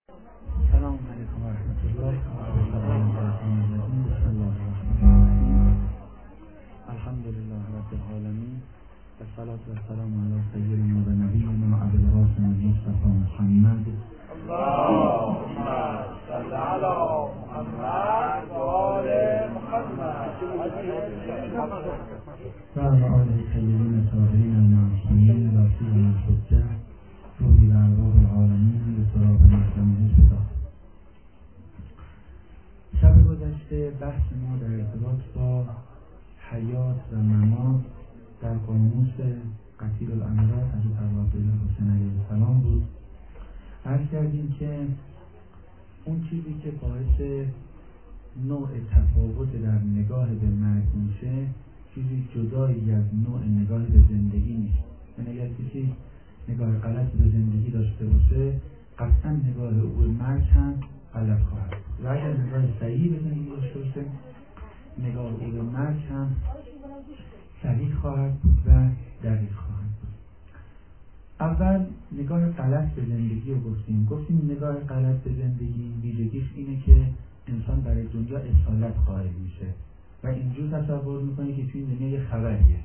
السلام علیکم و رحمت الله بسم الله الرحمن الرحیم. الحمد لله رب العالمین و الصلاة و السلام علی سیدنا و نبینا ابی القاسم مصطفی محمد اللهم صل علی محمد و آل محمد و علی آل طیبین الطاهرین المعصومین و سیما الحجة روحی و ارواح العالمین به سراغ مقدمه شداد. شب گذشته بحث ما در ارتباط با حیات و ممات در قاموس قتیل الامرات حضرت عبدالله حسین علیه السلام بود. عرض کردیم که اون چیزی که باعث نوع تفاوت در نگاه به مرگ میشه چیزی جدایی از نوع نگاه به زندگی نیست. یعنی اگر کسی نگاه غلطی به زندگی داشته باشه قطعا نگاه او به مرگ هم غلط خواهد بود و اگر نگاه صحیح به زندگی داشته باشه نگاه او به مرگ هم صحیح خواهد بود و دقیق خواهد بود. اول نگاه غلط به زندگی رو گفتیم نگاه غلط به زندگی ویژگیش اینه که انسان برای دنیا اصالت قائل میشه و اینجور تصور میکنه که توی این دنیا یه خبریه.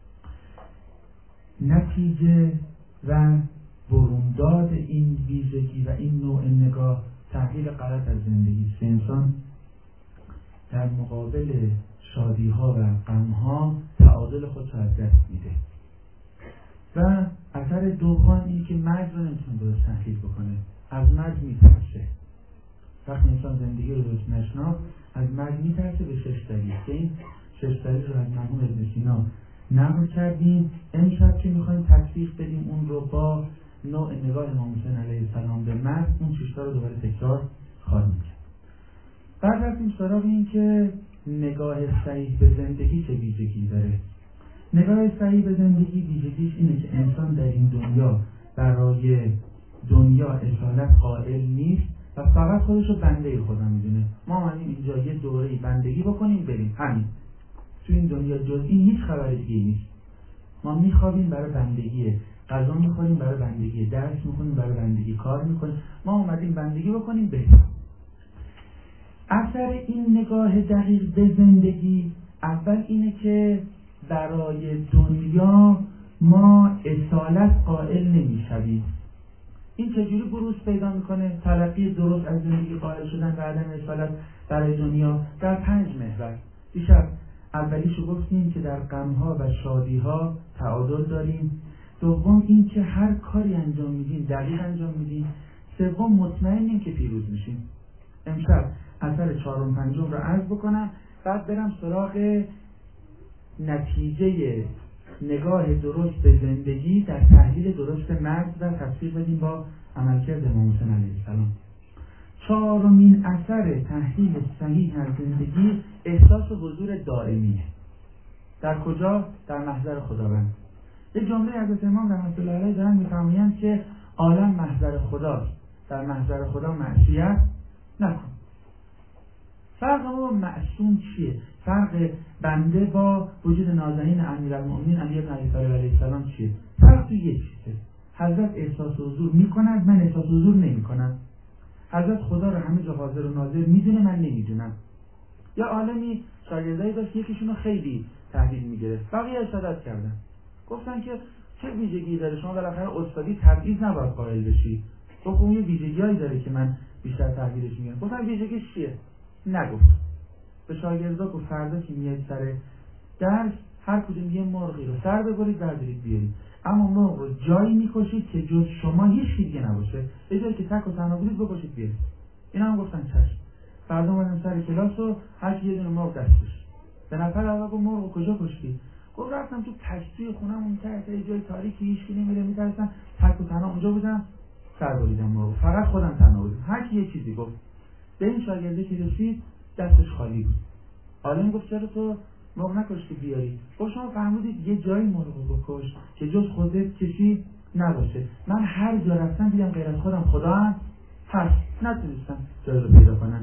نتیجه و برونداد این ویژگی و این نوع نگاه تحلیل غلط از زندگی است. انسان در مقابل شادی ها و غم ها تعادل خودش از دست میده و اثر دوم اینه که مرگ رو نمیتونه درست تحلیل بکنه، از مرگ میترسه. وقتی انسان زندگی رو درست نشناخت از مرگ میترسه به 6 دلیل که این 6 دلیل رو از مرحوم ابن سینا نقل کردیم. امشب که میخوایم تطبیق بدیم اون رو با نوع نگاه امام حسین علیه السلام به مرگ اون 6 تا رو دوباره تکرار خواهیم کرد. بعد رفتیم سراغ این که نگاه صحیح به زندگی چه ویژگی داره. نگاه صحیح به زندگی ویژگیش اینه که انسان در این دنیا برای دنیا اصالت قائل نیست و فقط خودش رو بنده خدا میدونه. ما اومدیم اینجا یه دوره بندگی بکنیم بریم، همین. تو این دنیا جز این هیچ خبر دیگه نیست. ما میخوابیم برای بندگی، غذا میخوریم برای بندگی، درس میخونیم برای بندگی، کار میکنیم. ما اومدیم بندگی بکنیم بریم. اثر این نگاه دقیق به زندگی اول اینه که برای دنیا ما اصالت قائل نمیشویم. این چجوری بروز پیدا میکنه؟ تلقی درست از زندگی قائل شدن و عدم اصالت برای دنیا در 5 محور. دیشب اولیشو گفتیم که در غمها و شادیها تعادل داریم. دوم این که هر کاری انجام میدیم دقیق انجام میدیم. سوم مطمئنیم که پیروز میشیم. امشب اثر 4 و 5 رو عرض بکنم، بعد برم سراغ نتیجه نگاه درست به زندگی در تحلیل درست مرگ و تطبیق بدیم با عملکرد امام حسین علیه السلام. 4مین اثر تحلیل صحیح از زندگی احساس حضور دائمیه. در کجا؟ در محضر خداوند. یه جمله حضرت امام رحمت الله علیه دارن میفرمایند که عالم محضر خداست، در محضر خدا معصیت نکن. فرق ما با معصوم چیه؟ فرق بنده با وجود نازنین امیرالمؤمنین علی بن ابی طالب علیه السلام چیه؟ فرق تو یه چیزه. حضرت احساس حضور میکنند، من احساس حضور نمیکنم. حضرت خدا رو همه جا حاضر و ناظر میدونه، من نمیدونم. یا عالمی شاگردایی داشت یکیشون رو خیلی تحلیل میگرفت، بقیه اشادت کردن، گفتن که چه ویژگی داره؟ شما بالاخره استادی تبعیض نباید قائل بشی. گفت اون یه ویژگیایی داره که من بیشتر تحلیلش میگم. گفتن ویژگیش چیه؟ نگفت. به شاگردا گفت فردا که میاد سر درس هر کدوم یه مرغی رو سر ببرید بردارید بیارید، اما مرغ رو جایی میکشید که جز شما هیچ دیگه نباشه. به جایی که تک و تنها بودید بکشید بیارید. اینا هم گفتن چشم. فردا اومدن سر کلاس و هر کی یه دونه مرغ دستش. به نفر اول گفت مرغ کجا کشتی؟ گفت رفتم تو پشتی خونم اون ته یه جای تاریکی هیچ کی نمیره میترسم، تک و تنها اونجا بودم سر بریدم مرغ. فقط خودم تنها بودم. هر کی یه چیزی گفت. به این شاگرده که رسید دستش خالی بود. عالم گفت چرا تو مرغ نکشتی بیاری؟ گفت شما فهمیدید یه جایی مرغ بکش که جز خودت کسی نباشه. من هر جا رفتم دیدم غیر از خودم خدا هم هست، نتونستم جایی رو پیدا کنم.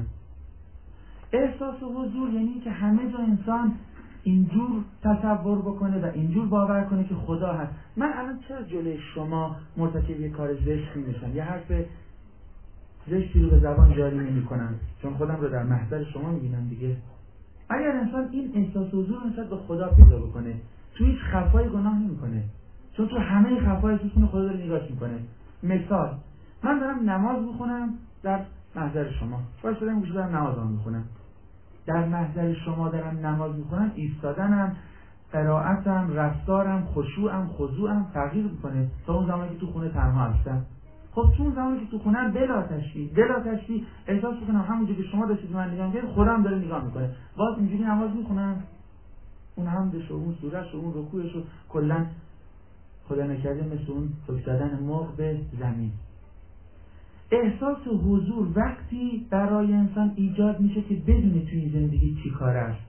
احساس حضور یعنی که همه جا انسان اینجور تصور بکنه و اینجور باور کنه که خدا هست. من الان چرا جلوی شما مرتکب یه کار زشتی میشم، یه حرف زشتی رو به زبان جاری نمی‌کنم چون خودم رو در محضر شما می‌بینم دیگه. اگر انسان این احساس حضور نسبت به خدا پیدا بکنه، تو هیچ خفای گناه نمی‌کنه، چون تو همه خفای احساس کنه خدا داره نگاهش می‌کنه. مثال، من دارم نماز می‌خونم در محضر شما، باشه دارم گوش دارم نمازم می‌خونم. در محضر شما دارم نماز می‌خونم، ایستادنم، قرائتم، رفتارم، خشوعم، خضوعم تغییر می‌کنه تا اون زمانی که تو خونه تنها هستم. خب تو اون زمانی که تو خونم بلا تشبیه احساس می‌کنم همونجوری که شما داشتید من نگاه می‌کردید خودم داره نگاه می‌کنه. باز اینجوری نماز می‌خونم، اون حمدش و اون سوره‌ش و اون رکوعش و کلاً خدا نکرده مثل اون حک زدن مرغ به زمین. احساس حضور وقتی برای انسان ایجاد میشه که بدونه توی زندگی چی کار است.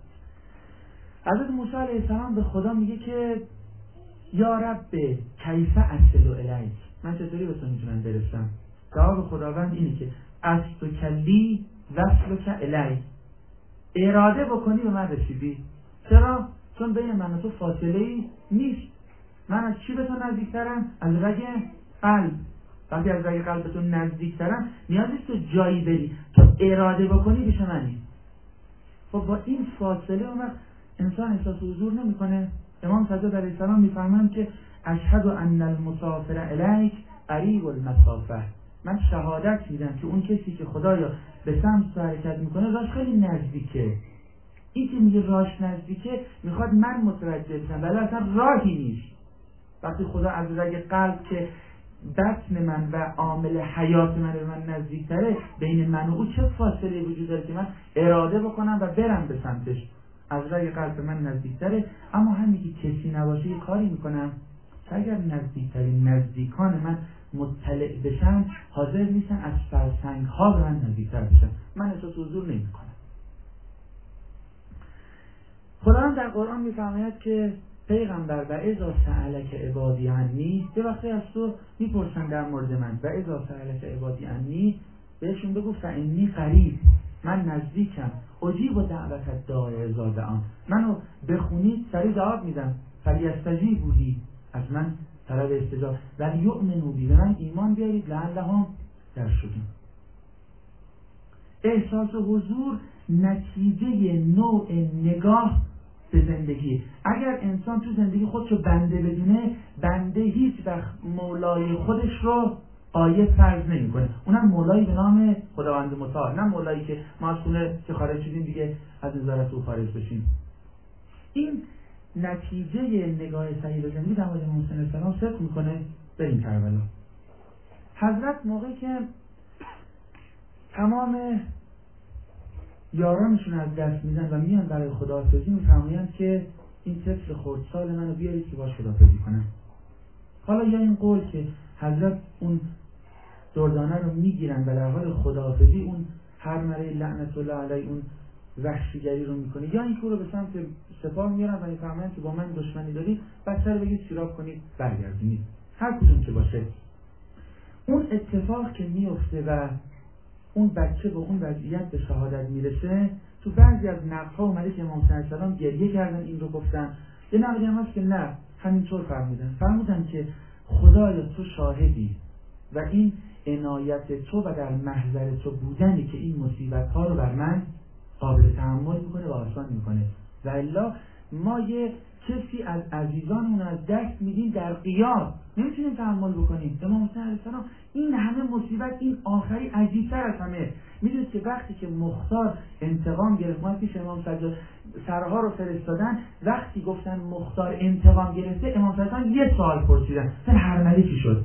حضرت موسی علیه السلام به خدا میگه که یا رب کیف اصل الیک، من چطوری به تو میتونم برسم؟ جواب خداوند اینه که اصل کلی وصلک الی، اراده بکنی به من رسیدی. چرا؟ چون بین من و تو فاصله ای نیست. من از چی به تو نزدیکترم؟ از رگ قلب. وقتی از رگ قلب به تو نزدیکترم نیاز نیست تو جایی بری، تو اراده بکنی پیش منی. خب با این فاصله اون وقت انسان احساس حضور نمیکنه. امام سجاد علیه السلام میفرمایند که اشهد ان المسافر الیک قریب المسافه، من شهادت میدم که اون کسی که خدایا به سمت حرکت میکنه راش خیلی نزدیکه. این که میگه راش نزدیکه میخواد من متوجه بشم، ولی اصلا راهی نیست. وقتی خدا از رگ قلب که بطن من و عامل حیات من به من نزدیکتره، بین من و او چه فاصله وجود داره که من اراده بکنم و برم به سمتش؟ از رگ قلب من نزدیکتره. اما همین که کسی نباشه یه کاری میکنم که اگر نزدیکترین نزدیکان من مطلع بشن حاضر نیستن از فرسنگ ها به من نزدیکتر بشن، من احساس حضور نمیکنم. خداوند در قرآن میفرماید که پیغمبر و اذا سألک عبادی عنی، یه وقتی از تو میپرسن در مورد من، و اذا سألک عبادی عنی بهشون بگو فانی قریب، من نزدیکم، اجیب دعوت الداع اذا دعان، منو بخونید سریع جواب میدم، فلیستجیبوا لی، از من طلب استجابت، ولیؤمنوا بی، به من ایمان بیارید لعلهم یرشدون. احساس حضور نتیجه نوع نگاه به زندگی. اگر انسان تو زندگی خودشو بنده بدونه، بنده هیچ وقت مولای خودش رو آیه فرض نمی‌کنه، اونم مولایی به نام خداوند متعال، نه مولایی که ما از خونه که خارج شدیم دیگه از نظارت او خارج بشیم. این نتیجه نگاه صحیح به زندگی در مورد موسی علیه السلام صدق میکنه. بریم کربلا. حضرت موقعی که تمام یارانشون از دست میدن و میان برای خداحافظی، میفرمایند که این طفل خردسال منو بیارید که باش خداحافظی کنم. حالا یا این قول که حضرت اون دردانه رو میگیرن و در حال خداحافظی اون هر مره لعنت الله علیه اون وحشیگری رو میکنه، یا این که رو به سمت سپاه میارن و میفرمایند که با من دشمنی دارید، بچه رو بگید سیراب کنید برگردونید. هر کدوم که باشه اون اتفاق که میفته و اون بچه به اون وضعیت به شهادت میرسه، تو بعضی از نقل‌ها اومده که امام علیه السلام گریه کردن، این رو گفتن. یه نقلی هم هست که نه همینطور فرمودن که خدایا تو شاهدی و این عنایت تو و در محضر تو بودنی که این مصیبت ها رو بر من قابل تحمل میکنه و آسان میکنه، و الا ما یه کسی از عزیزانمون از دست میدیم در قیام نمیتونیم تحمل بکنیم. امام حسین علیه السلام این همه مصیبت، این آخری عجیبتر از همه. میدونید که وقتی که مختار انتقام گرفت، ما پیش امام سجاد سرها رو فرستادن، وقتی گفتن مختار انتقام گرفته، امام سجاد یه سوال پرسیدن، مثلا هر ملکی شد.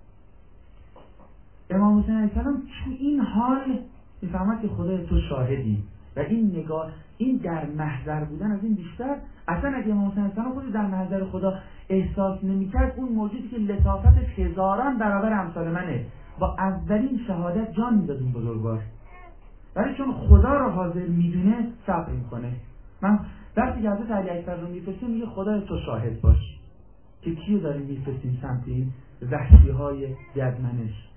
امام حسین علیه السلام تو این حال میفهمد که خدای تو شاهدی و این نگاه، این در محضر بودن از این بیشتر. اصلا اگه امام حسین علیه السلام خودش در محضر خدا احساس نمی‌کرد، اون موجودی که لطافتش هزاران برابر امثال منه، با اولین شهادت جان میداد این بزرگوار، ولی چون خدا رو حاضر میدونه صبر میکنه. من وقتی که حضرت علی اکبر رو میفرستیم میگه خدای تو شاهد باش که کیو داریم میفرستیم سمت این وحشی‌های یدمنش.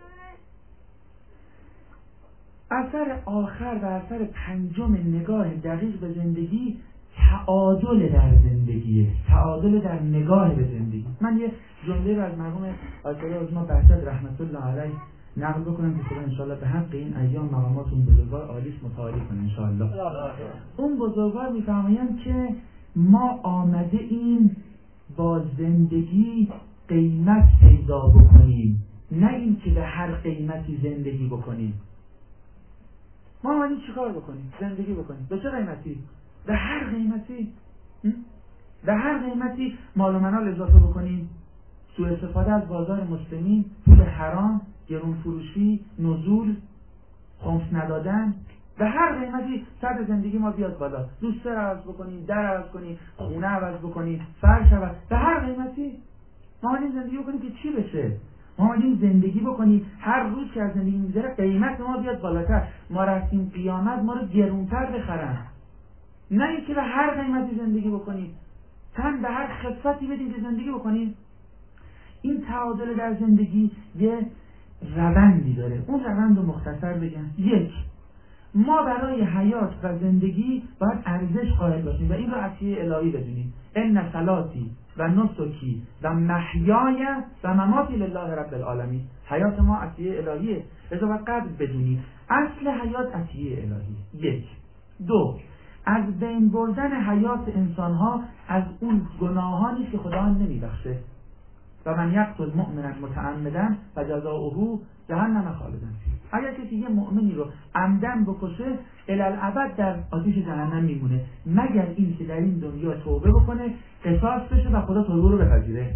اثر آخر و اثر پنجم نگاه دقیق به زندگی تعادل در زندگیه، تعادل در نگاه به زندگی. من یه جمله رو از مرحوم آیت الله عظما بهزاد رحمت الله علیه نقل بکنم که خدا انشاءالله به حق این ایام مقامات اون بزرگوار عالیش متعالی کنه انشاءالله. اون بزرگوار میفرمایند که ما آمده این با زندگی قیمت پیدا بکنیم، نه این که به هر قیمتی زندگی بکنیم. ما آمدیم چیکار بکنیم؟ زندگی بکنیم. به چه قیمتی؟ به هر قیمتی. به هر قیمتی مال و منال اضافه بکنیم، سوء استفاده از بازار مسلمین، پول حرام، گرون فروشی، نزول، خمس ندادن، به هر قیمتی سطح زندگی ما بیاد بالا. لوستر عوض بکنیم، در عوض کنیم، خونه عوض بکنیم، فرش عوض، به هر قیمتی ما آمدیم زندگی بکنیم که چی بشه؟ ما آمدیم زندگی بکنیم هر روز که از زندگی می‌گذره قیمت ما بیاد بالاتر، ما رفتیم قیامت ما رو گرونتر بخرن، نه اینکه به هر قیمتی زندگی بکنیم، تن به هر خفتی بدیم که زندگی بکنیم. این تعادل در زندگی یه روندی داره. اون روند رو مختصر بگم. یک، ما برای حیات و زندگی باید ارزش قائل باشیم و این رو عطیه الهی بدونیم. ان صلاتی و نسکی و محیای و مماتی لله رب العالمین. حیات ما عطیه الهیه، لذا باید قدر بدونیم. اصل حیات عطیه الهیه. یک. دو، از بین بردن حیات انسانها از اون گناهانی که خدا نمیبخشه. و من یقتل مؤمنا متعمدا فجزاؤه جهنم خالدا فیها. اگر کسی یه مؤمنی رو عمدن بکشه الالعبد در آتش جهنم میمونه، مگر این که در این دنیا توبه بکنه، قصاص بشه و خدا توبه رو بپذیره.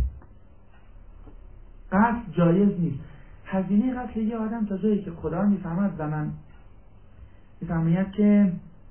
قتل جایز نیست. هزینه قتل یه آدم تا جایی که خدا میفهمد و من میفهمید که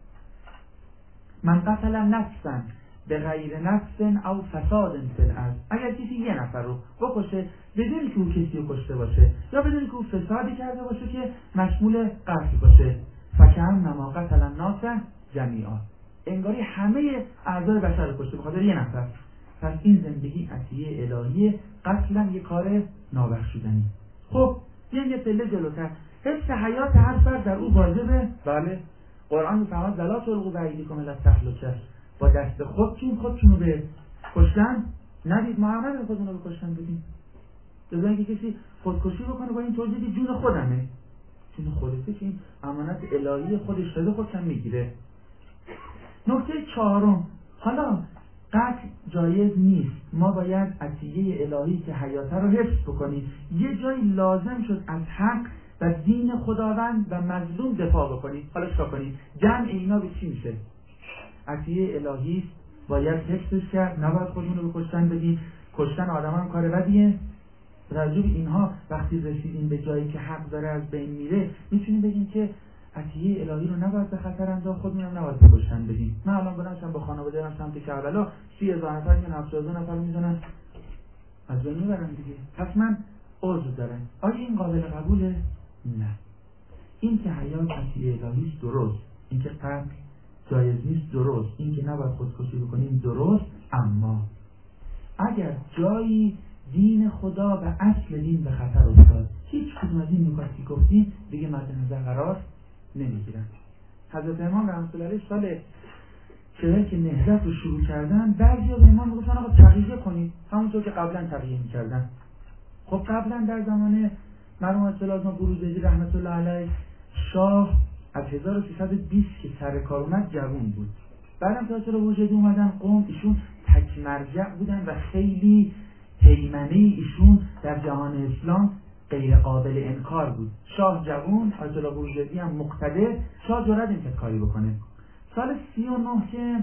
من قتل نفسا به غیر نفس او فساد فی الارض. اگر کسی یه نفر رو بکشه بدون که او کسی رو کشته باشه یا بدون که او فسادی کرده باشه که مشمول قتل باشه، فکأنما قتل الناس جمیعا، انگاری همه اعضای بشر رو کشته بخاطر یه نفر. پس این زندگی عطیه الهیه، قتل یه کار نابخشودنی. خب بیایم یه پله جلوتر. حفظ حیات هر فرد در او واجبه. بله، قرآن میفرماید ولا تلقوا بایدیکم الی التهلکه، با دست خودتون رو به کشتن ندید. ما هم نداریم خودمون رو به کشتن بدیم. جز اینکه کسی خودکشی بکنه با این توجیه جون خودمه، جون خودته که این امانت الهی خودش داده، خودش هم میگیره. نکته چهارم، حالا قتل جایز نیست، ما باید عطیه الهی که حیاته رو حفظ بکنیم. یه جایی لازم شد از حق و دین خداوند و مظلوم دفاع بکنیم. حالا چیکار کنیم؟ جمع اینا به چی میشه؟ عطیه الهی است، باید حفظش کرد، نباید خودمون رو به کشتن بدیم. کشتن آدم هم کار بدیه. راجع به اینها وقتی رسیدیم به جایی که حق داره از بین میره، میتونیم بگیم که عطیه الهی رو نباید به خطر انداخت، خودمون هم نباید به کشتن بدیم. من الان بلندشم با خانواده دارم سمت کربلا، 30,000 نفر میان 70,000 نفر میزنن، از بین میبرن دیگه. پس من عذر دارم. آیا این قابل قبوله؟ نه. این که حیات عطیه الهی است درست، این که قتل جایز نیست درست، این که نباید خودکشی بکنیم درست، اما اگر جایی دین خدا و اصل دین به خطر افتاد، هیچ کدوم از این نکاتی که گفتیم دیگه مد نظر قرار نمیگیرن. حضرت امام رحمت الله علیه سال 40 که نهضت رو شروع کردن، بعضیا به امام میگفتن آقا تغییر کنید همونطور که قبلا تغییر میکردن. خب قبلا در زمان مرحوم اصلاح بروجردی رحمت الله علیه، شاه از 1320 که سر کار اومد جوان بود. بعدم که اصلاح بروجردی اومدن قوم، ایشون تک مرجع بودن و خیلی هیمنه ایشون در جهان اسلام غیر قابل انکار بود. شاه جوان، اصلاح بروجردی هم مقتدر، شاه جرأت نمی‌کرد کاری بکنه. سال 39 که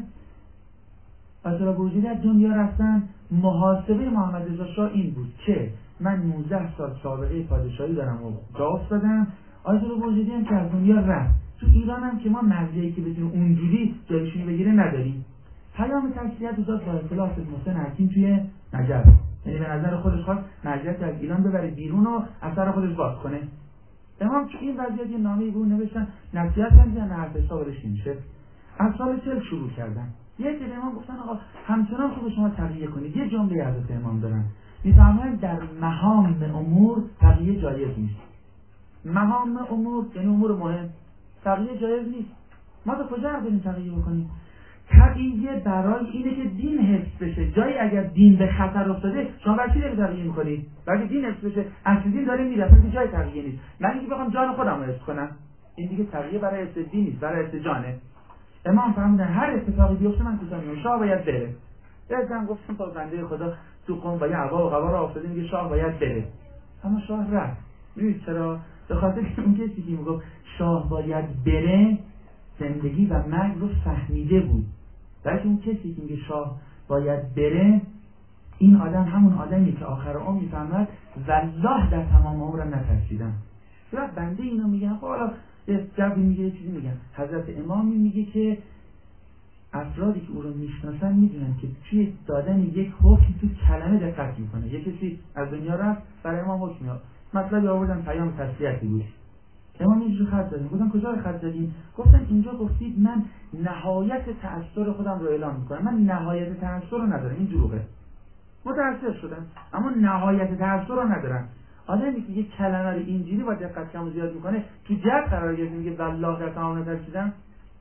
اصلاح بروجردی از دنیا رفتن، محاسبه محمد رضا شاه این بود که من 19 سال سابقه پادشاهی دارم و جا افتادم. اصلاح بروجردی هم که از دنیا رفت، تو ایران هم که ما مرجعی که بتونه اونجوری جایشونی بگیره نداریم. پیام تسلیت رو داد با اطلاع از محسن حکیم توی نجف، یعنی به نظر خودش خواست مرجعیت از ایران ببره بیرون و اثر خودش باز کنه. امام تو این وضعیت یه نامه‌ای به اون نوشتن، نصیحت هم دیدن، حرف حسابش میشه. از سال 40 شروع کردن. یک دیگه امام گفتن آقا همچنان خوب شما تغییر کنید. یه جمله حضرت امام دارن، میفهمن در مهام امور تغییر جایز نیست. مهام امور یعنی امور مهم، تغییر جایز نیست. ما به کجا بریم تغییر بکنیم؟ تقیه برای اینه که دین حفظ بشه. جایی اگر دین به خطر افتاده شما برای چی دارید تقیه میکنید؟ برای دین حفظ بشه. اصل دین داره میره، اصلا جای تقیه نیست. من اینکه بخوام جان خودم رو حفظ کنم، این دیگه تقیه برای حفظ دین نیست، برای حفظ جانه. امام فرمودن هر اتفاقی بیفته من کوتاه میام، شاه باید بره. یادم گفتم تا بنده خدا تو قم با یه عبا و قبا را افتاده میگه شاه باید بره، اما شاه رفت. میدونید چرا؟ به خاطر اون کسی که میگفت شاه باید بره زندگی و مرگ رو فهمیده بود. بلکه اون کسی که میگه شاه باید بره، این آدم همون آدمی که آخر عمر میفهمد والله در تمام عمرم نترسیدم. چرا بنده اینو میگن؟ خب حالا یه جوابی میگه، یه چیزی میگن. حضرت امامی میگه که افرادی که او رو میشناسن میدونن که توی دادن یک حکم تو کلمه دقت میکنه. یک کسی از دنیا رفت، برای امام حکم میاد، مطلبی آوردن پیام تسلیتی بود. امام اینجور خط دادیم. گفتن کجا رو خط دادیم؟ گفتن اینجا گفتید من نهایت تأثیر خودم رو اعلام میکنم. من نهایت تأثیر رو ندارم، این دروغه. متأثر شدم اما نهایت تأثیر رو ندارم. آدمی که یک کلمه رو اینجوری با دقت کم و زیاد میکنه تو جد قرار گرفته میگه والله در تمام نترسیدم.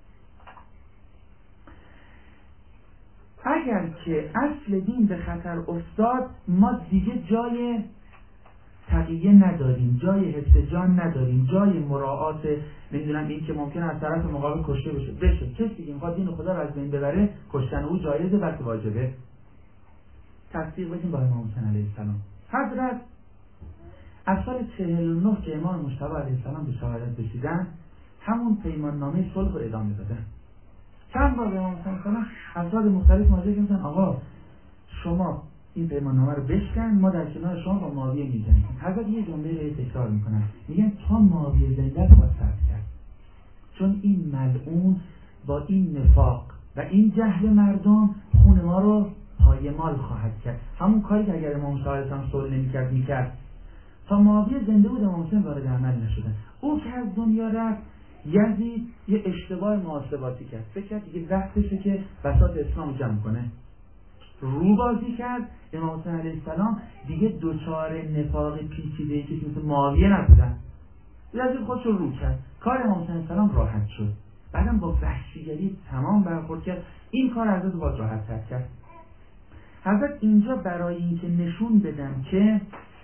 اگر که اصل دین به خطر افتاد ما دیگه جای تقیه نداریم، جای حفظ جان نداریم، جای مراعات نمیدونم این که ممکنه از طرف مقابل کشته بشه. کسی که میخواد دین خدا رو از بین ببره کشتن او جایزه بلکه واجبه. تصدیق بدیم با امام حسین علیه السلام. حضرت از سال 49 که امام مجتبی علیه السلام به شهادت رسیدن همون پیمان نامه صلح رو ادامه دادن. چند بار به امام حسین السلام افراد مختلف مواجه شدن آقا شما این پیمان نامه رو بشکن، ما در کنار شما با معاویه می‌جنگیم. حضرت یه جمله رو تکرار میکنن، میگن تا معاویه زنده است باید صبر کرد، چون این ملعون با این نفاق و این جهل مردم خون ما رو پایمال خواهد کرد. همون کاری که اگر امام صادق هم صلح نمی‌کرد می‌کرد. تا معاویه زنده بود امام حسین وارد عمل نشدن. او که از دنیا رفت یزید یه اشتباه محاسباتی کرد، فکر کرد دیگه وقتشه که بساط اسلام جمع کنه، رو بازی کرد. امام حسین علیه السلام دیگه دوچار نفاق پیچیده‌ای که مثل معاویه نبودن. یزید خودش رو کرد، کار امام حسین علیه السلام راحت شد. بعدم با وحشیگری تمام برخورد کرد، این کار حضرت باز راحت تر کرد. حضرت اینجا برای اینکه نشون بدن که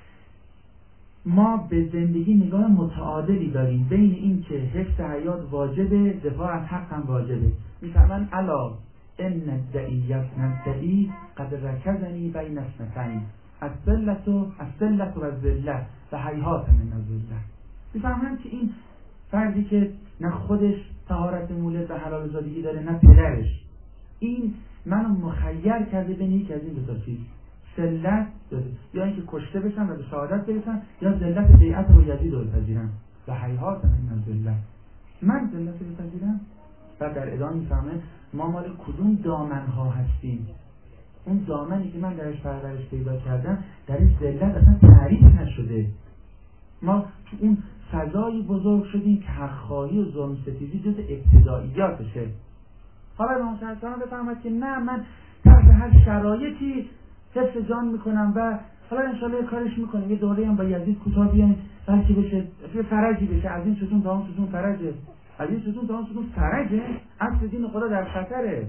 ما به زندگی نگاه متعادلی داریم بین این که حفظ حیات واجبه، دفاع از حق هم واجبه. میفهمن الا ان الدعی قد رکزنی بین اثنتین الذلة و الذلة و هیهات من الذلة. میفهمن که این فردی که نه خودش طهارت مولد و حلال زادگی داره نه پدرش، این منو مخیر کرده بین یک از این دو تا چیز، ذلت یا اینکه کشته بشن و به شهادت برسن یا ذلت بیعت رو یزید رو بپذیرن و هیهات من الذلة. من ذلت رو بپذیرم. و در ادامه میفهمه ما مال کدوم دامنها هستیم. اون دامنی که من درش پرورش پیدا کردم در این ذلت اصلا تعریف نشده. ما تو اون فضایی بزرگ شدیم که حق‌خواهی و ظلم ستیزی جز ابتداییاتشه. حالا امام حسین بفهمد که نه، من تحت هر شرایطی حفظ جان میکنم و حالا انشالله کارش میکنیم، یه دوره هم با یزید کوتاه بیایم بلکه بشه فرجی بشه، از این ستون تا اون ستون فرجه، از این ستون تا اون ستون فرجه، اصل دین خدا در خطره.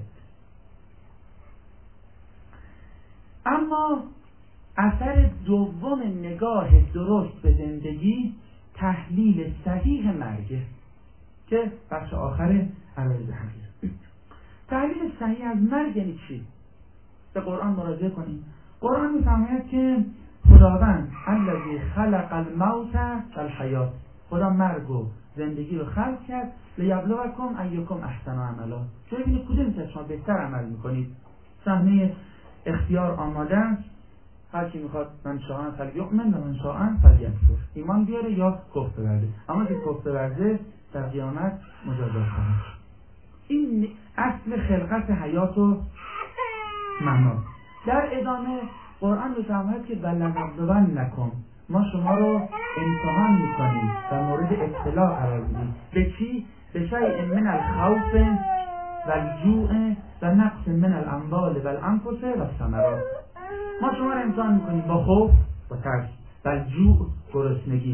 اما اثر دوم نگاه درست به زندگی تحلیل صحیح مرگه که بخش آخر عرایض حقیقی. تحلیل صحیح از مرگ یعنی چی؟ به قرآن مراجعه کنیم. قرآن می‌فرماید که خداوند الذی خلق الموت و الحیات، خدا مرگ و زندگی رو خلق کرد لیبلوکم ایکم احسن عملا، چون ببینید کدوم که شما بهتر عمل می‌کنید. صحنه اختیار آماده است، هر کی میخواد من شاء فلیؤمن و من شاء فلیکفر، ایمان بیاره یا کفر بورزه، اما که کفر بورزه در قیامت مجازات خواهد. این اصل خلقت حیات و معنا. در ادامه قرآن می‌فرماید که ولنبلونکم، ما شما رو امتحان می‌کنیم و مورد ابتلا قرار میدیم. به چی؟ به شیء من الخوف و الجوع و نقص من الاموال و الانفس و الثمرات. ما شما رو امتحان می‌کنیم با خوف و ترس و الجوع گرسنگی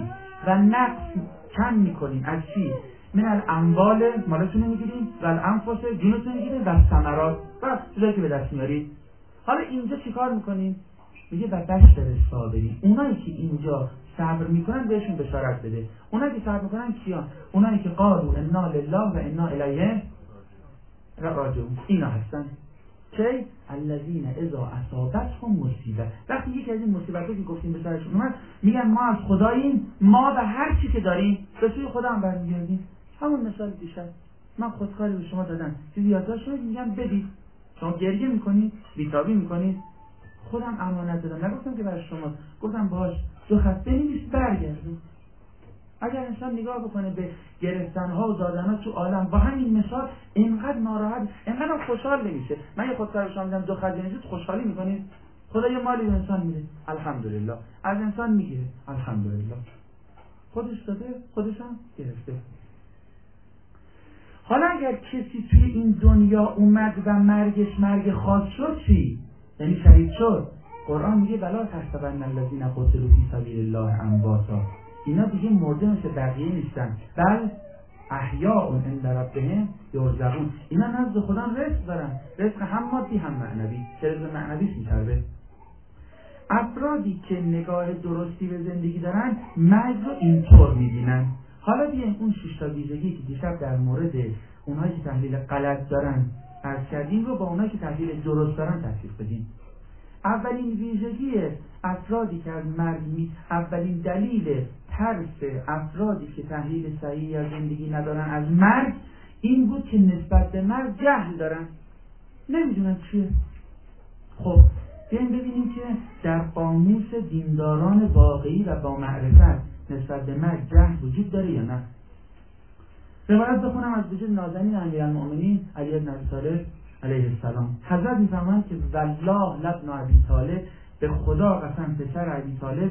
و نقص کم میکنیم. از چی؟ من الاموال، مالتون میگیریم، و الانفس، جونتون میگیریم، و ثمرات، و چیزایی که به دست میارید. حالا اینجا چیکار میکنیم؟ میگه و بشر صابرین، اونایی که اینجا صبر میکنن بهشون بشارت بده. اونایی که صبر میکنن کیان؟ اونایی که قالوا انا لله و انا الیه راجعون، اینا هستن که الذین اذا اصابتهم مصیبه، وقتی یکی از این مصیبت‌ها که گفتیم به سرشون اومد، میگن ما از خداییم، ما و هر چی که داریم به سوی خدا هم برمیگردیم. همون مثال دیشب من خودکاری به شما دادم، چیزی یادداشت کنید، میگم بدید، شما گریه میکنید، بیتابی میکنید، خودم امانت دادم، نگفتم که برای شما، گفتم باش دو خط بنویس برگردون. اگر انسان نگاه بکنه به گرفتنها و دادنها تو عالم با همین مثال، اینقدر ناراحت، اینقدر خوشحال نمیشه. من یه خودکار شما میدم دو خط بنویسید، خوشحالی میکنید؟ خدا یه مالی به انسان میده، الحمدلله، از انسان میگیره، الحمدلله، خودش داده خودش هم گرفته. حالا اگر کسی توی این دنیا اومد و مرگش مرگ خاص شد چی؟ یعنی شهید شد، قرآن میگه ولا تحسبن الذین قتلوا فی سبیل الله امواتا، اینا دیگه مرده مثل بقیه نیستن، بل احیاء عند ربهم یرزقون، اینا نزد خدا رزق دارن، رزق هم مادی هم معنوی، که رزق معنویش میچربه. افرادی که نگاه درستی به زندگی دارن مرگ رو اینطور میبینن. حالا بیاین اون 6 تا ویژگی که دیشب در مورد اونهایی که تحلیل غلط دارن عرض کردیم رو با اونهایی که تحلیل درست دارن تفسیر بدیم. اولین ویژگی افرادی که از مرگ اولین دلیل ترس افرادی که تحلیل صحیحی از زندگی ندارن از مرگ این بود که نسبت به مرگ جهل دارن، نمیدونن چیه. خب بیاین ببینیم که در قاموس دینداران واقعی و با معرفت نسبت به مرگ جهل وجود داره یا نه. روایت بخونم از وجود نازنین امیرالمؤمنین علی بن ابی طالب علیه السلام. حضرت میفرمایند که والله لابن ابی طالب، به خدا قسم پسر ابی طالب،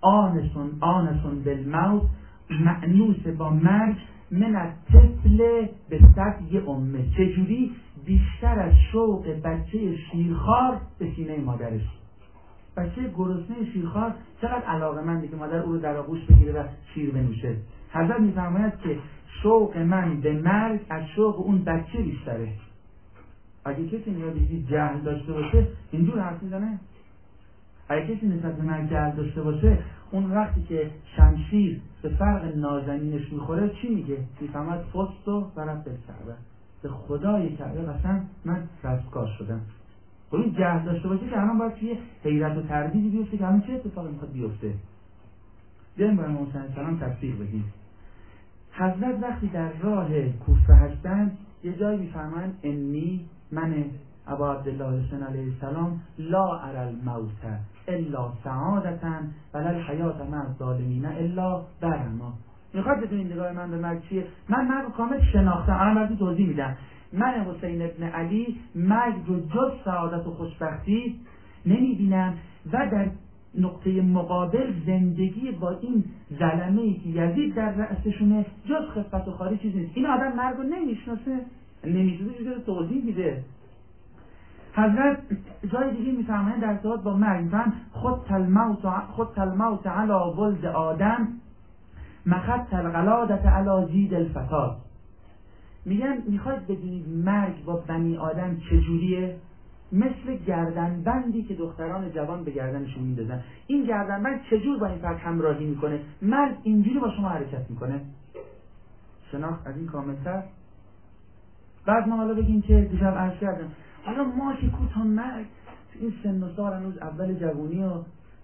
آنسون بالموت، مأنوس با مرگ، من الطفل به سطح امه، چجوری؟ بیشتر از شوق بچه شیرخوار به سینه مادرش. بچه گرسنه شیرخوار چقدر علاقه‌منده که مادر او رو در آغوش بگیره و شیر بنوشه. حضرت میفرماید که شوق من به مرگ از شوق اون بچه بیشتره. اگه کسی نیازی جهل داشته باشه اینجور حرف میزنه؟ اگه کسی نسبت به مرگ جهل داشته باشه اون وقتی که شمشیر به فرق نازنینش میخوره چی میگه؟ میفهمد فست و رب الکعبه، به خدای کعبه قسم من رستگار شدم. خب این جهل داشته باشه که الان باید توی حیرت و تردیدی بیفته که الان چه اتفاقی میخواد بیفته. بیایم برای موسی علیه السلام تفسیر بدیم. حضرت وقتی در راه کوفه هستند یه جایی میفرمایند انی، من ابا عبدالله حسین علیه السلام، لا اری الموت الا سعادتا ولا الحیات مع الظالمین الا برما. میخواد بدونید نگاه من به مرگ چیه؟ من مرگ کامل شناختم، الان براتون توضیح میدم. من حسین ابن علی مرگ رو جز سعادت و خوشبختی نمیبینم و در نقطه مقابل زندگی با این ظلمه‌ای که یزید در رأسشونه جز خفت و خاری چیز نیست. این آدم مرگ رو نمیشناسه، چیزی توضیح میده. حضرت جای دیگه میفرمایند در ارتباط با مرگ میفرمایند خط الموت علی ولد آدم مخط الغلادة علی جید الفتات. میگن میخواید بدونید مرگ با بنی آدم چجوریه؟ مثل گردنبندی که دختران جوان به گردنشون میندازن. این گردنبند چجور با این فرد همراهی میکنه؟ مرگ اینجوری با شما حرکت میکنه. شناخت از این کاملتر. بعد ما حالا بگیم که دیشب عرض کردم حالا ما که کوتاه مرگ تو این سن و سال هنوز اول جوانی و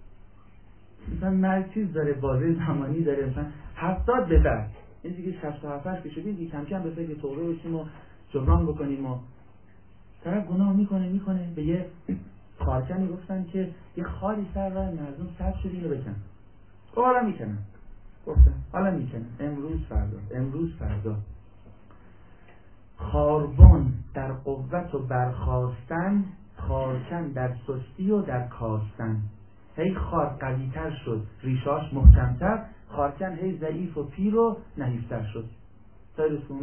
مثلا مرگ چیز داره، بازه زمانی داره، مثلا 70 به بعد این دیگه 67 که شدیم دیگه کم کم به فکر توبه بشیم و جبران بکنیم. و طرف گناه میکنه به یه خارکنی گفتن که یه خالی سر راه مردم سر شد اینو بکن. او حالا میکنن، گفتن حالا میکنن، امروز فردا. خاربان در قوت و برخاستن، خارکن در سستی و در کاستن. هی خار قوی‌تر شد، ریشاش محکم‌تر، خارکن هی ضعیف و پیر و نحیفتر شد. تا رسول اومد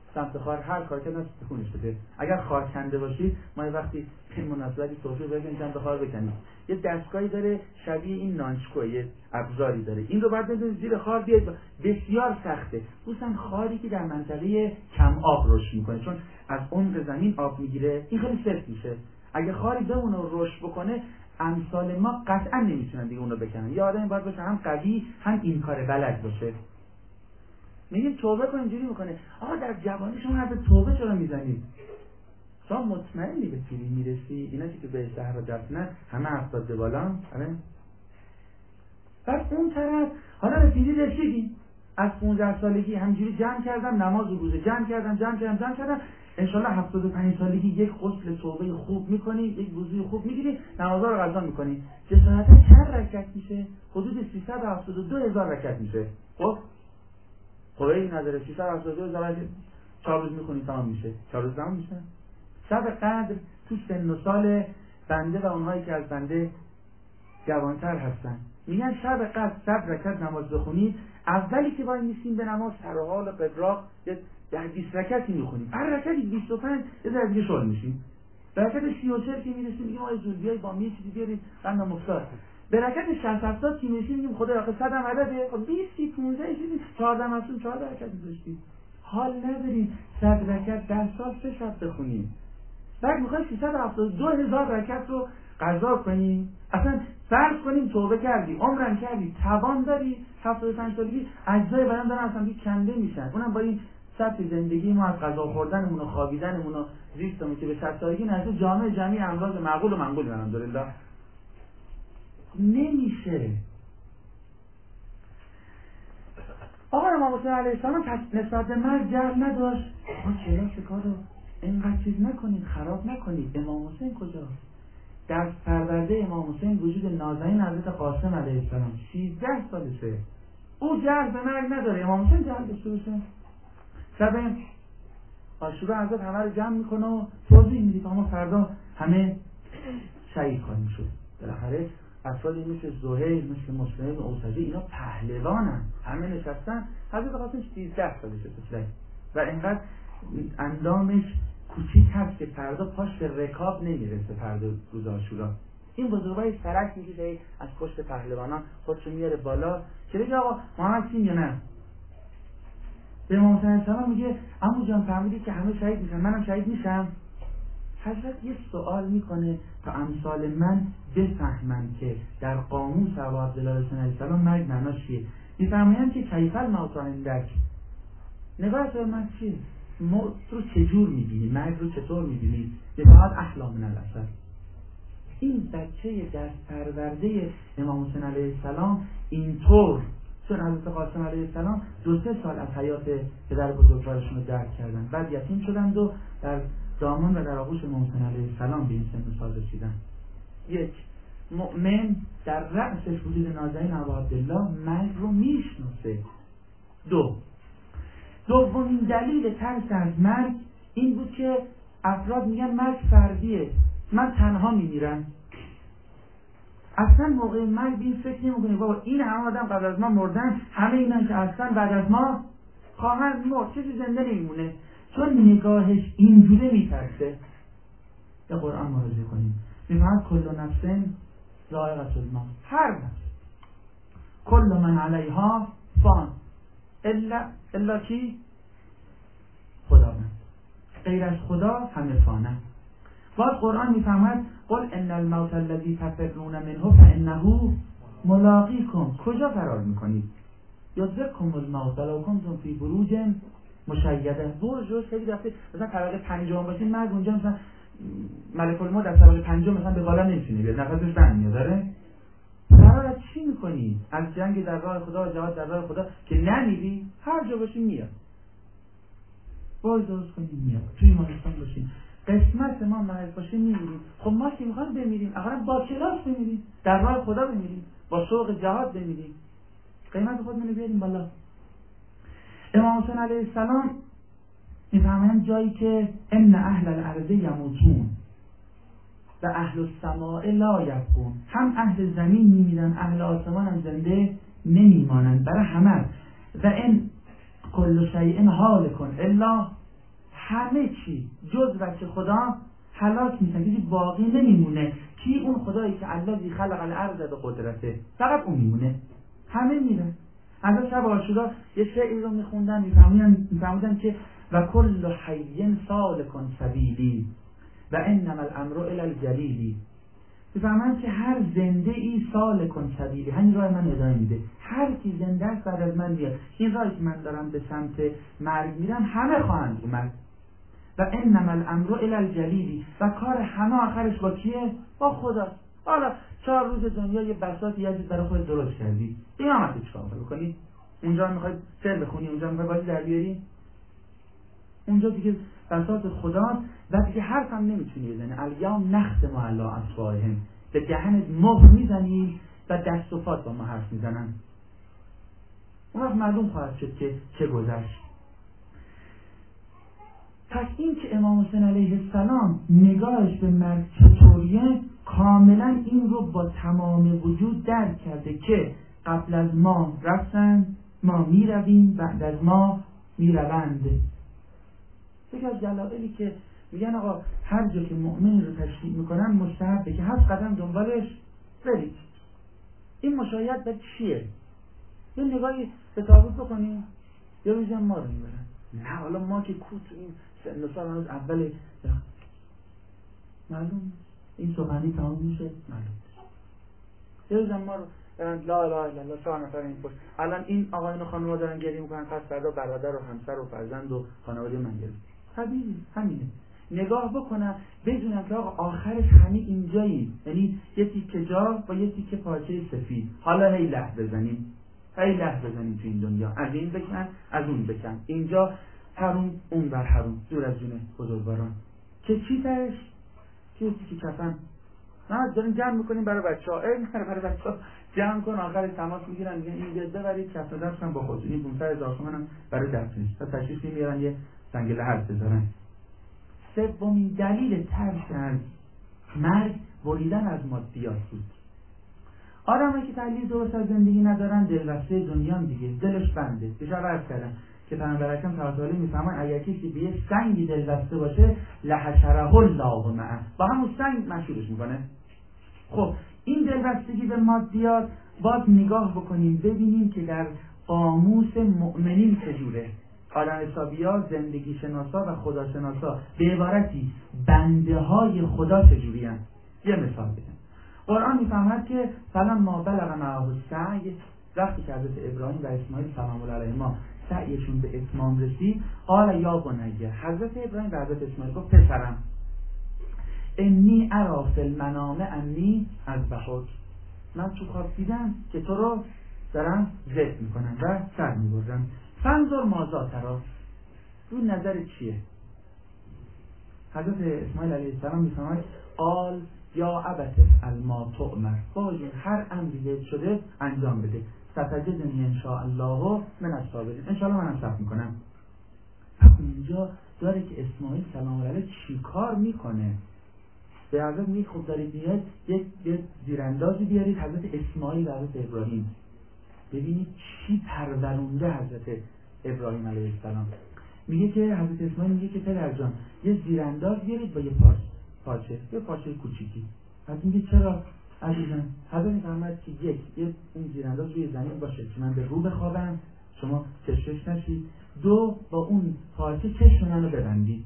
سمت خار هر کار که نست تکونش بده. اگر خار کنده باشید، ما یه وقتی به مناسبتی توفیق بگیم سمت خار بکنید، یه دستگاهی داره شبیه این نانچکو، یه ابزاری داره، این رو بعد بذارید زیر خار بیاد، بسیار سخته، خصوصا خاری که در منطقه کم آب رشد میکنه، چون از عمق زمین آب میگیره، این خیلی سخت میشه. اگه خاری بمونه و رشد بکنه، امثال ما قطعا نمیتونن دیگه اون رو بکنن. یه آدمی باید باشه هم قوی هم این کار بلد باشه. میگیم توبه کن، اینجوری میکنه آقا در جوانی شما حرف توبه چرا میزنید؟ شما مطمئنی به پیری میرسی؟ اینا که به صحرا دفنن همه افتاد به بالا. آره. پس اون طرف حالا به پیری رسیدی، از 15 سالگی همجوری جمع کردم، نماز و روزه جمع کردم، انشالله 75 سالگی یک غسل توبه خوب میکنی، یک وضوء خوب میگیری، نمازها رو قضا میکنی، جسارتا چند رکعت میشه؟ حدود 372,000 رکعت میشه. خب این نداره، 372,000 4 روز میخونی تمام میشه. 4 روز تمام میشه. شب قدر تو سن و سال بنده و اونهایی که از بنده جوانتر هستن میگن شب قدر 100 رکعت نماز بخونید، اولی که وای میسین به نماز سر و حال و قبراق 20 رکعتی میخونیم، هر رکعتی 25 یه ذره دیگه شغل میشیم. به رکعت 34 که میرسیم میگیم ما زودیای با می چیزی بیارید قند مفتار. به رکعت 60 که میرسیم میگیم خدا آخه 100 هم عدده، خب 20 15 چیزی 14 مسون 14 رکعت میذاشتیم. حال نداریم 100 رکعت در سال 3 شب بخونیم. بعد میخوایم 372,000 رکعت رو قضا کنیم. اصلا فرض کنیم توبه کردی، عمرم کردی، توان داری، 75 سالگی اجزای بدن دارن اصلا کنده میشن. اونم با این سطح زندگی ما از غذا خوردنمون و خوابیدنمون و زیستمون که به 100 سالگی نزدیک جامعه امراض معقول و منقول الحمدلله نمیشه. آقا امام حسین علیه السلام نسبت به مرگ جهل نداشت. ما کلاس کارو اینقدر چیز نکنید، خراب نکنید. امام حسین کجاست؟ در پرورده امام حسین وجود نازنین حضرت قاسم علیه السلام 13 سالشه. او جهل به مرگ نداره، امام حسین جهل داشته باشه؟ شب عاشورا حضرت همه رو جمع میکنه و توضیح میده که ما فردا همه شهید خواهیم شد. بالاخره افرادی مثل زهیر، مثل مسلم اوسجی، اینا پهلوانن، همه نشستن. حضرت قاسم 13 سالشه و اینقدر اندامش کوچیک هست که فردا پاش به رکاب نمیرسه. فردا روز عاشورا این بزرگوار سرک میگیره از پشت پهلوانان خودشو میاره بالا که بگه آقا محمد سیم یا نه. به امام حسین السلام میگه عمو جان فهمیدی که همه شهید میشن، منم شهید میشم؟ حضرت یه سوال میکنه تا امثال من بفهمن که در قاموس ابا عبدالله حسین علیه السلام مرگ معناش چیه. میفهمن که کیف الموت عندک، نگاه تو من چیه؟ موت رو چجور میبینی؟ مرگ رو چطور میبینی؟ بفهمد احلا من الاثر. این بچه دست پرورده امام حسین علیه السلام اینطور، چون حضرت قاسم علیه السلام 2-3 سال از حیات پدر بزرگوارشون رو درک کردن، بعد یتیم شدند و در دامان و در آغوش امام حسین علیه السلام به این سن و سال رسیدن. یک مؤمن در رأسش وجود نازنین ابا عبدالله مرگ رو میشناسه. دومین دلیل ترس از مرگ این بود که افراد میگن مرگ فردیه، من تنها میمیرم. اصلا موقع مرگ این فکر نمی‌کنی بابا این همه آدم قبل از ما مردن، همه اینا که اصلا بعد از ما خواهند مرد، چیزی زنده نمیمونه. چون نگاهش اینجوره میترسه. به قرآن مراجعه کنیم، میفهمد کل نفس ذائقة الموت، هر نفس، کل من علیها فان الا کی؟ خداوند، غیر از خدا همه فانه. باز قرآن میفهمد قل ان الموت الذی تفرون منه فانه ملاقیکم. کجا فرار میکنید؟ یدرککم الموت ولو کنتم فی بروج مشیده. برج خیلی دفعه مثلا طبقه 5 باشین، مرگ اونجا مثلا ملک الموت در طبقه 5 مثلا به بالا نمیتونه بیاد، نفسش بند میاد. داره فرار از چی میکنی؟ از جنگ در راه خدا و جهاد در راه خدا که نمیری؟ هر جا باشین میاد. باز درست کنیم میاد. توی ایمانستان باشین، قسمت ما مرگ باشه میمیریم. خب ما که میخوایم بمیریم، اقلا با کلاس بمیریم، در راه خدا بمیریم، با شوق جهاد بمیریم، قیمت خودمون رو بیاریم بالا. امام حسین علیه السلام میفهمن جایی که ان اهل الارض یموتون و اهل السماء لا یبقون، هم اهل زمین میمیرن، اهل آسمان هم زنده نمیمانند. برای همه و ان کل شیء هالک الا همه چی جز وجه خدا هلاک میشن، چیزی باقی نمیمونه. کی؟ اون خدایی که الذی خلق الارض به قدرته، فقط اون میمونه، همه میرن. از شب عاشورا یه شعری رو میخوندن، میفهمودن که و کل حی سالک سبیلی و انما الامر الی الجلیلی. میفهمن که هر زنده ای سالک سبیلی، همین راه من ادامه میده. هر کی زنده است بعد از من میاد. این راهی که من دارم به سمت مرگ میرم همه خواهند اومد. و انما الامر الی الجلیلی، و کار همه آخرش با کیه؟ با خداست. حالا 4 روز دنیا یه بساط یه چیز برای خودت درست کردی، قیامت چیکار بکنی؟ اونجا میخوای شعر بخونی، اونجا میخوای بازی در بیاری، اونجا دیگه بساط خداست و دیگه حرف هم نمیتونی بزنی. الیوم نختم علی افواههم، به دهنت مهر میزنی و دست و پات با ما حرف میزنن. اون وقت معلوم خواهد شد که چه گذشت. پس این که امام حسین علیه السلام نگاهش به مرگ چطوریه، کاملا این رو با تمام وجود درک کرده که قبل از ما رفتن، ما میرویم، بعد از ما میروند. یکی از دلایلی که میگن آقا هر جا که مؤمنی رو تشریع میکنن مستحبه که 7 قدم دنبالش برید. این مشاهدت به چیه؟ یه نگاهی به تابوت بکنیم یا روزی ما رو میبرن. نه حالا ما که کو تو این سن و سال هنوز اول معلوم این سخنی تمام میشه، معلوم یه روزی ما رو برن لا اله الا الله 4 نفر این پشت. الان این آقایون و خانم‌ها دارن گریه میکنن، پس فردا برادر و همسر و فرزند و خانواده من گریه. طبیعی همینه. نگاه بکنم بدونم که آقا آخرش همین اینجایی، یعنی یه تیکه جا با یه تیکه پارچه سفید. حالا هی له بزنیم، هی له بزنیم تو این دنیا، از این بکن از اون بکن، اینجا حروم اون بر حروم، دور از جون بزرگواران. که چی ترش؟ که تیکه کفن. نه داریم جمع میکنیم برای بچه‌ها، برای بچه‌ها جمع کن، آخر تماس میگیرن میگن این دیگه ببرید کف دستم با خودتون، این 500,000 تومانم برای دفنش. تا تشریف میارن یه سنگ لحد بذارن. سومین دلیل ترس از مرگ بریدن از مادیات بود. آدمایی که تحلیل درست از زندگی ندارن دلبسته دنیان دیگه، دلش بنده. بشه عرض کردم که پیامبر اکرم صلی الله علیه و آله میفهمن اگر کسی به یه سنگی دلبسته باشه لحشره الله معه، با همون سنگ مشغولش میکنه. خب این دلبستگی به مادیات باید نگاه بکنیم ببینیم که در قاموس مؤمنین چجوره. آدم حسابی‌ها، زندگی شناسا و خدا شناسا به عبارتی بنده های خدا چجوری هستند. یه مثال بگم. قرآن میفهمد که فلما بلغ معه السعی، وقتی که حضرت ابراهیم و اسماعیل سلام الله علیهما سعیشون به اتمام رسید، قال یا بنی، حضرت ابراهیم و حضرت اسماعیل گفت پسرم، انی ارا فی المنام انی اذبحک، من تو خواب دیدم که تو رو دارم ذبح میکنم و سر میبرم، فانظر ماذا تری، رو نظر چیه؟ حضرت اسماعیل علیه السلام میفهمد قال یا ابت افعل ما تؤمر، باید هر امری بهت شده انجام بده، ستجدنی ان شاء الله من الصابرین، ان شاء الله منم صبر میکنم. اینجا داره که اسماعیل سلام علیه چی کار میکنه؟ به حضرت میگه خب دارید میاد یک زیراندازی بیارید حضرت اسماعیل و حضرت ابراهیم، ببینید چی پرورونده حضرت ابراهیم علیه السلام. میگه که حضرت اسماعیل میگه که پدر جان یه زیرانداز بیارید با یه پارچه کوچیکی. حضرت میگه چرا عزیزم؟ حضرت میفرماید که یک اون زیرانداز روی زمین باشه که من به رو بخوابم شما چشمش نشید، 2 با اون پارچه چشم منو ببندید.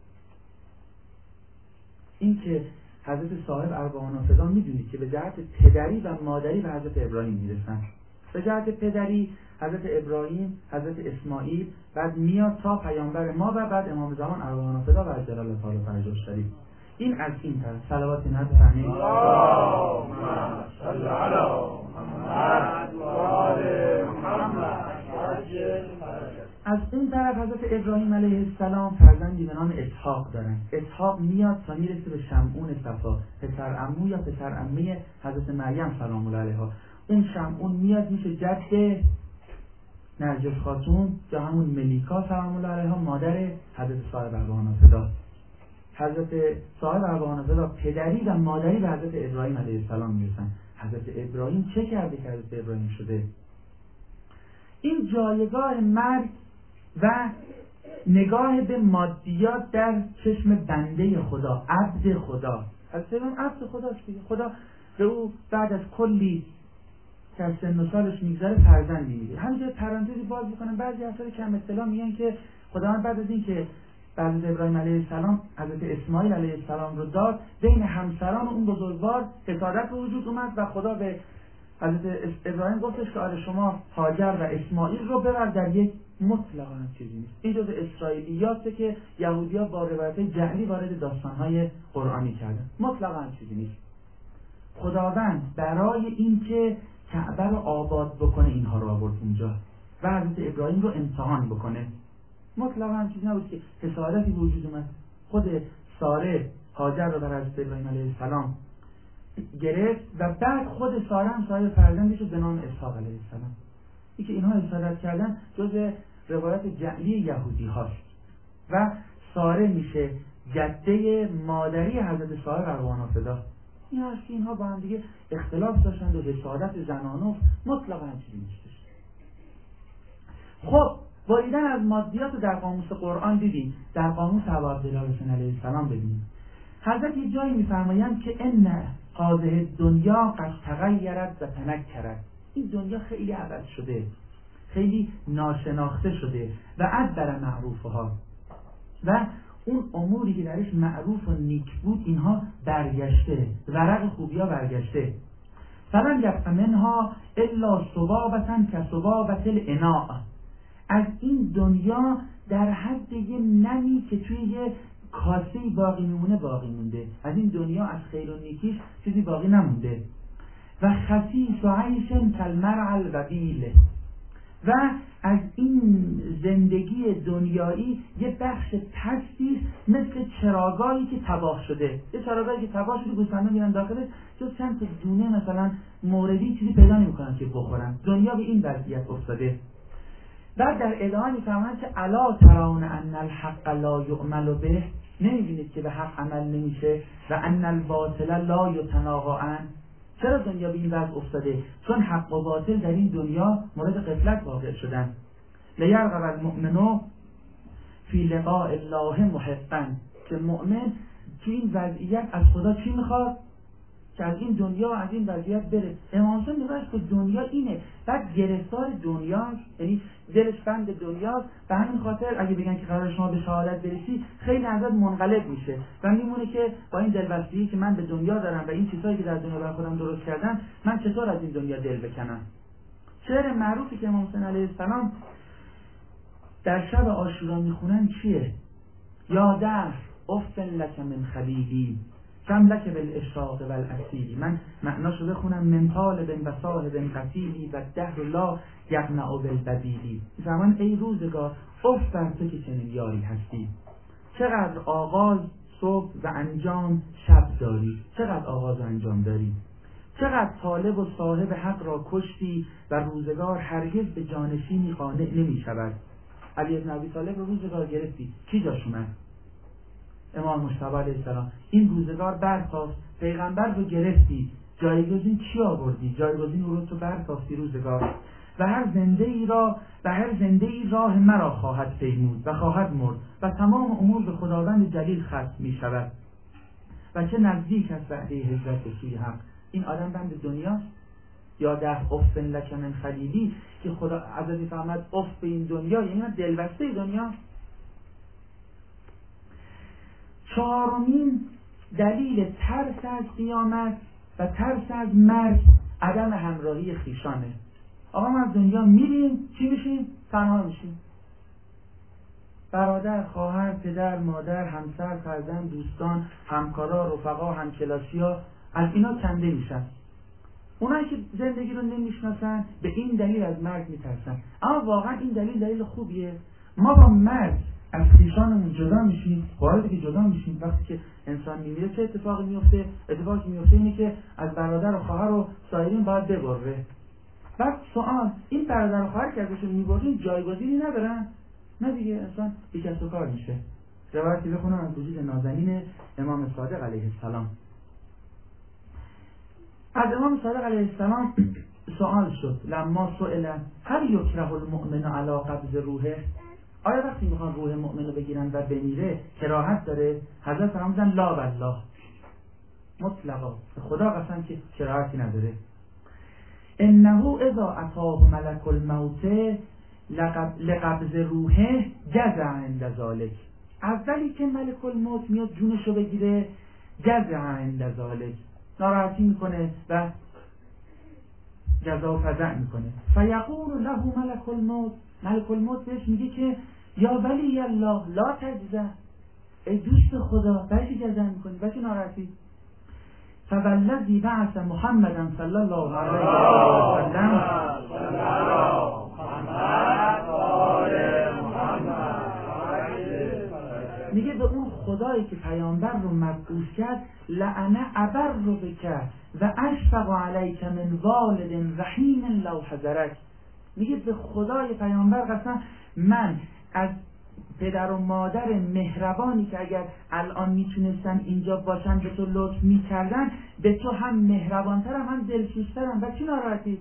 این که حضرت صاحب ارواحنا فدا میدونید که به جهت پدری و مادری به حضرت ابراهیم میرسن. به جهت پدری حضرت ابراهیم، حضرت اسماعیل، بعد میاد تا پیامبر ما و بعد امام زمان ارواحنا فدا و جلال تعالی فرجش شریف. این از این طرف صلوات نبی فهمید اللهم صل علی محمد و آل محمد. از اون طرف حضرت ابراهیم علیه السلام فرزندی به نام اسحاق دارن. اسحاق میاد تا میرسه به شمعون صفا، پسر عمو یا پسر عمه حضرت مریم سلام الله علیها. اون شمعون میاد میشه جد نرجس خاتون یا همون ملیکا سلام الله علیها، مادر حضرت صاحب ارواحنا فدا. حضرت صاحب ارواحنا فدا پدری و مادری به حضرت ابراهیم علیه السلام میرسن. حضرت ابراهیم چه کرده که حضرت ابراهیم شده؟ این جایگاه مرگ و نگاه به مادیات در چشم بنده خدا، عبد خدا. از سلام عبد خداست دیگه. خدا به او بعد از کلی که از سن و سالش میگذره فرزندی میده. همینجا پرانتزی باز بکنم، بعضی افراد کم اطلاع میگن که خداوند بعد از این که حضرت ابراهیم علیه السلام حضرت اسماعیل علیه السلام رو داد، بین همسران اون بزرگوار حسادت به وجود اومد و خدا به حضرت ابراهیم گفتش که آره شما هاجر و اسماعیل رو ببر در یک مطلقا هم چیزی نیست. این جزء اسرائیلیاته که یهودی‌ها با روایت جعلی وارد داستان‌های قرآنی کردن. مطلقا هم چیزی نیست. خداوند برای اینکه کعبه رو آباد بکنه اینها رو آورد اونجا و حضرت ابراهیم رو امتحان بکنه. مطلقا هم چیزی نبود که حسادتی وجود اومد. خود ساره هاجر رو بر حضرت ابراهیم علیه السلام گرفت و بعد خود ساره هم صاحب فرزندش رو به نام اسحاق علیه السلام. این که اینها حسادت کردن جز روایت جعلی یهودی هاست و ساره میشه جده مادری حضرت ساره رضوان فدا. این هست که اینها با هم دیگه اختلاف داشتند و حسادت زنانه مطلقا چیزی نیستش. خب بریدن از مادیات در قاموس قرآن دیدیم، در قاموس ابا عبدالله حسین علیه السلام ببینیم. حضرت یه جایی میفرمایند که ان هذه دنیا قد تغیرت و تنکرت. این دنیا خیلی عوض شده، خیلی ناشناخته شده و ادبر معروفها و اون اموری که درش معروف و نیک بود اینها برگشته، ورق خوبی ها برگشته. فلن یبق منها الا صبابة کصبابة الاناء. از این دنیا در حد یه نمی که توی یه کاسه‌ای باقی میمونه باقی مونده. از این دنیا از خیر و نیکیش چیزی باقی نمونده. و خسیس و عیش کالمرعى الوبیل. و از این زندگی دنیایی یه بخش پستی مثل چراگاهی که تباه شده. یه چراگاهی که تباه شده گوسفندا میرن داخلش جز چند تا دونه مثلا موردی چیزی پیدا نمی‌کنن که بخورن. دنیا به این وضعیت افتاده. بعد در ادامه میفهمن که الا ترون ان الحق لا یعمل به. نمی‌بینید که به حق عمل نمیشه و ان الباطل لا یتناهی عنه. چرا دنیا به این وضع افتاده؟ چون حق و باطل در این دنیا مورد غفلت واقع شدن. لیرغب المؤمن فی لقاء الله محقا. که مؤمن تو این وضعیت از خدا چی میخواد؟ که از این دنیا از این وضعیت بره. امام حسین نگاهش به دنیا اینه، بعد گرفتار دنیاست، یعنی دلش بند دنیاست. به همین خاطر اگه بگن که قرار شما به شهادت برسی خیلی ازت منقلب میشه و میمونه که با این دلبستگی که من به دنیا دارم و این چیزهایی که در دنیا برای خودم درست کردم، من چطور از این دنیا دل بکنم. شعر معروفی که امام حسین علیه السلام در شب عاشورا میخونن چیه؟ یا دهر افن لک من خلیلی کم لک بالاشراق والاسیلی. من معناشو بخونم من طالب و صاحب قتیلی و دهر لا یقنع بالبدیلی. زمان ای روزگار اف بر تو که چنین یاری هستی. چقدر آغاز صبح و انجام شب داری، چقدر آغاز و انجام داری. چقدر طالب و صاحب حق را کشتی و روزگار هرگز به جانشینی قانع نمی شود. علی بن ابی طالب رو روزگار گرفتی، کی جاش اومد؟ امام مجتبی علیه السلام. این روزگار برخاست، پیغمبر رو گرفتی، جایگزین کی آوردی؟ جایگزین او رو تو برخاستی روزگار. و هر زنده ای راه مرا خواهد پیمود و خواهد مرد و تمام امور به خداوند جلیل ختم می شود و چه نزدیک است وعده هجرت به سوی حق. این آدم بند دنیاست. یا ده افن لک من خلیلی که خدا عزیزی فهمد اف به این دنیا یعنی دلبسته دنیا. چهارمین دلیل ترس از قیامت و ترس از مرگ عدم همراهی خویشانه. آقا ما از دنیا میریم چی میشیم؟ تنها میشیم. برادر، خواهر، پدر، مادر، همسر، فرزند، دوستان، همکارا، رفقا، همکلاسیا از اینا کنده میشن. اونایی که زندگی رو نمیشناسن به این دلیل از مرگ میترسن. اما واقعا این دلیل خوبیه. ما با مرگ از خویشانمون جدا میشیم. وارد که جدا میشیم وقتی که انسان میمیره چه اتفاقی میفته؟ اتفاقی میفته اینه که از برادر و خواهر و سایرین باید ببره. بعد سوال، این برادر و خواهر که ازشون میبریم جایگزینی ندارن؟ نه دیگه، انسان بیکس و کار میشه. روایتی بخونم از وجود نازنین امام صادق علیه السلام. از امام صادق علیه السلام سوال شد لما سئل هل یکره المؤمن علی قبض روحه. آیا وقتی میخوان روح مؤمن رو بگیرن و بمیره کراهت داره؟ حضرت فرمودن لا والله، مطلقا به خدا قسم که کراهتی نداره. انه اذا اتاه ملک الموت لقبض روحه جزع عند ذلک، اولی که ملک الموت میاد جونشو بگیره جزع عند ذلک، ناراحتی میکنه و جزا و فزع میکنه. فیقول له ملک الموت، ملک الموت بهش میگه که یا ولی الله لا تجزع، ای دوست خدا برای چی جزع میکنی، برای چی ناراحتی؟ فوالذی بعث محمدا صلی الله علیه و سلم، میگه به اون خدایی که پیامبر رو مبعوث کرد، لعنه ابر رو بکرد و اشفق علیک من والد رحیم لو حضرک، میگه به خدای پیامبر قسم من از پدر و مادر مهربانی که اگر الان میتونستن اینجا باشن به تو لطف میکردن، به تو هم مهربانترم هم دلسوزترم، و چی ناراحتی؟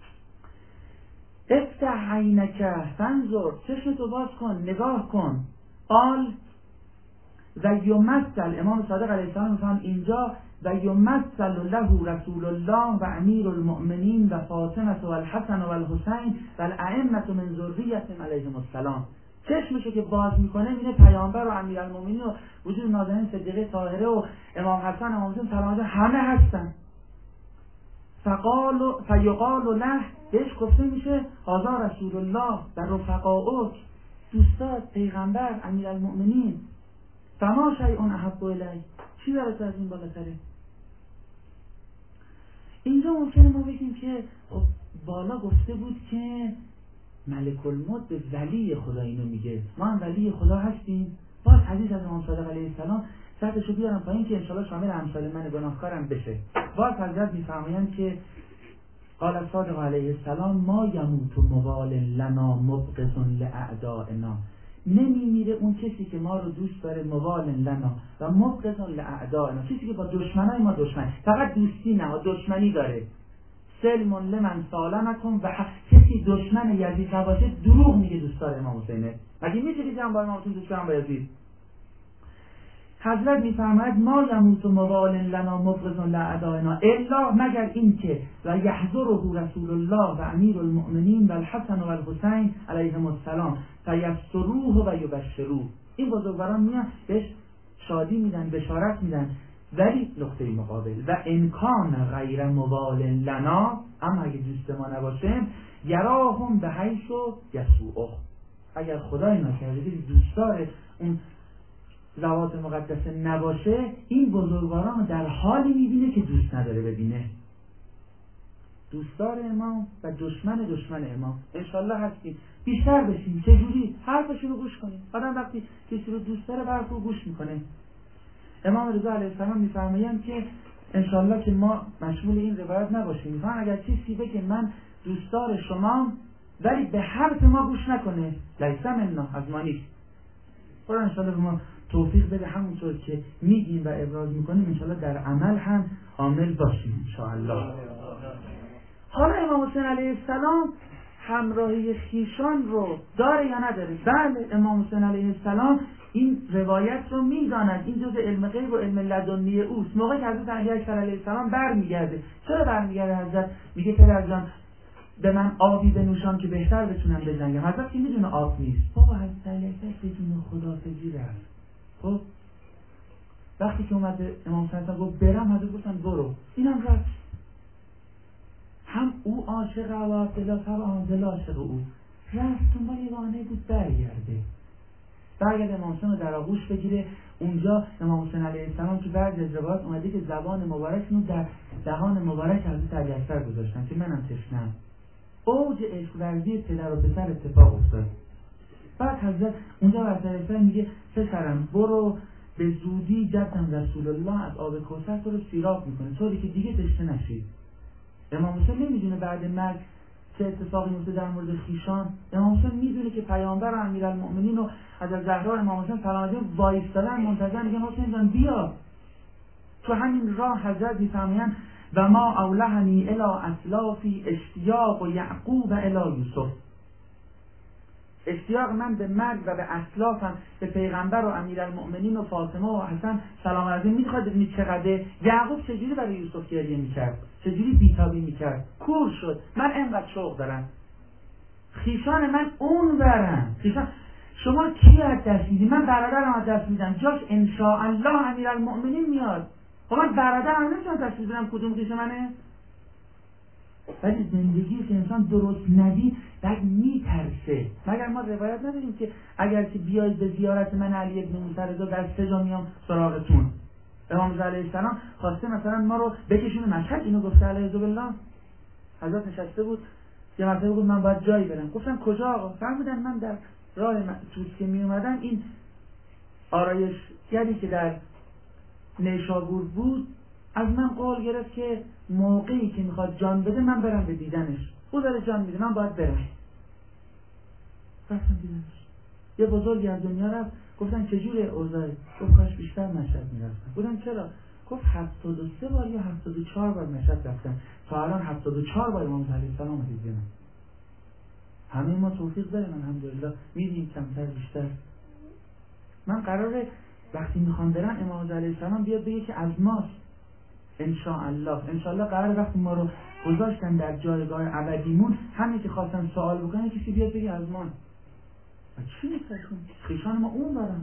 افتح عینک فانظر، چشمتو باز کن نگاه کن. قال و یمثل، امام صادق علیه السلام میفهم اینجا و یمثل له رسول الله و امیر المؤمنین و فاطمه و الحسن و الحسین و الائمه من ذریه علیهم السلام، چشمشو که باز میکنه میره پیامبر و امیرالمومنین و وجود نازنین صدیقه طاهره و امام حسن و امام حسین سلام همه هستن. فیقال له، بهش گفته میشه هذا رسول الله و رفقاؤک، دوستات پیغمبر امیرالمومنین، فما شیء احب الیک، چی برات از این بالاتره؟ اینجا ممکنه ما بگیم که خب بالا گفته بود که ملک الموت به ولی خدا اینو میگه، ما هم ولی خدا هستیم. باز حدیث از امام صادق علیه السلام سطحشو بیارم پایین که انشاءالله شامل امثال من گناهکارم بشه. باز حضرت میفرمایند که قال صادق علیه السلام ما یموت موال لنا مبغض لاعدائنا، نمیمیره اون کسی که ما رو دوست داره، موال لنا و مبغض لاعدائنا، کسی که با دشمنای ما دشمن، فقط دوستی نه دشمنی داره. سلم لمن سالمکم، و کسی دشمن یزید نباشه دروغ میگه دوستار امام حسینه. مگه میشه که جنبای امام حسین دوست دارم با یزید؟ حضرت میفرماید ما یموت موال لنا مبغض لاعدائنا الا، مگر این که و یحضره رسول الله و امیر المؤمنین و الحسن و الحسین علیهم السلام فیستروه و یبشروه، این بزرگواران میان بهش شادی میدن، بشارت میدن. ولی نقطه مقابل و امکان غیر موال لنا، اما اگه دوست ما نباشه یراهم به حیث و یسوعه، اگر خدای نکرده که دوستدار اون ذوات مقدسه نباشه، این بزرگواران در حالی میبینه که دوست نداره ببینه. دوستدار امام و دشمن امام انشالله هستیم، بیشتر بشیم. چجوری؟ حرفشون رو گوش کنیم. آدم وقتی کسی رو دوست داره حرف رو گوش میکنه. امام رضا علیه السلام میفرمایند که انشالله که ما مشمول این روایت نباشیم، میفرمایند اگر کسی بگه من دوستدار شمام ولی به حرف ما گوش نکنه، لیس منا، از ما نیست. قرآن انشالله به ما توفیق بده همونطور که میگیم و ابراز میکنیم انشالله در عمل هم عامل باشیم انشالله. حالا امام حسین علیه السلام همراهی خیشان رو داره یا نداره؟ بله، امام حسین علیه السلام این روایت رو میداند، این جزء علم غیب و علم لدنی اوست. موقعی که حضرت علی اکبر علیه السلام برمیگرده، چرا برمیگرده؟ حضرت میگه پدر جان به من آبی بنوشان که بهتر بتونم بجنگم. حضرت که میدونه آب نیست. بابا حضرت علی اکبر بدون خدافظی رفت. خب وقتی که اومد امام حسین گفت برم، حضرت گفتن برو، اینم رفت. هم او عاشق و عبدالله طبعا دل عاشق او رفت دنبال یه بهانه بود برگرده امام حسین رو در آغوش بگیره. اونجا امام حسین علیه السلام که بعد از روایات اومده که زبان مبارک رو در دهان مبارک حضرت علی اکبر گذاشتن که منم تشنم. اوج عشق ورزی پدر و پسر اتفاق افتاد. بعد حضرت اونجا حضرت میگه پسرم برو به زودی جدم رسول الله از آب کوثر تو رو سیراب میکنه طوری که دیگه تشنه نشید. امام حسین نمیدونه بعد مرگ چه اتفاقی میفته در مورد خیشان. امام حسین میدونه که پیامبر و امیرالمؤمنین و حضرت زهرا امام حسین سلام علیه وایستادن منتظر، میگن حسین جان بیا. تو همین راه حضرت میفرمایند و ما اولهنی الی اسلافی اشتیاق و یعقوب الی یوسف، اشتیاق من به مرگ و به اسلافم، به پیغمبر و امیرالمؤمنین و فاطمه و حسن سلام علیهم میخواد ببینید چقدر یعقوب چجوری برای یوسف گریه میکرد، چجوری بیتابی میکرد، کور شد. من اینقدر شوق دارم، خیشان من اون برم. خیشان شما کی از دست میدی؟ من برادرم از دست میدم، جاش انشاءالله امیرالمؤمنین میاد. خب من برادرم نمیتونم دست میدم، کدوم خیش منه؟ ولی زندگی که انسان درست ندید بعد میترسه. مگر ما روایت نداریم که اگر که بیایید به زیارت من علی ابن موسی رضا در 3 جا میام سراغتون. امام رضا علیه السلام خواسته مثلا ما رو بکشونه مشهد، اینو گفته علیه بالله. حضرت نشسته بود یه مرتبه گفت من باید جایی برم. گفتن کجا آقا؟ فهمیدن من در راه توس که می اومدم این آرایشگری که در نیشابور بود از من قول گرفت که موقعی که میخواد جان بده من برم به دیدنش. او داره جان میده، من باید برم. رفتم دیدنش. یه بزرگی از دنیا رفت. گفتن چجوره اوضاعی؟ گفت کاش بیشتر مشهد میرفتم. گفتم چرا؟ گفت 73 بار یا 74 بار مشهد رفتم، تا الان 74 بار امام علیه السلام رو دیدم. همه ما توفیق داریم الحمدلله، میدیم کمتر بیشتر. من قراره وقتی میخوام برم امام علیه السلام بیاد بگه که از ماست. انشاءالله قراره وقتی ما رو گذاشتن در جایگاه ابدیمون، همه که خواستن سوال بکنه کسی بیاد بگه از ما. چی میخواستون؟ خیشان ما اون برن.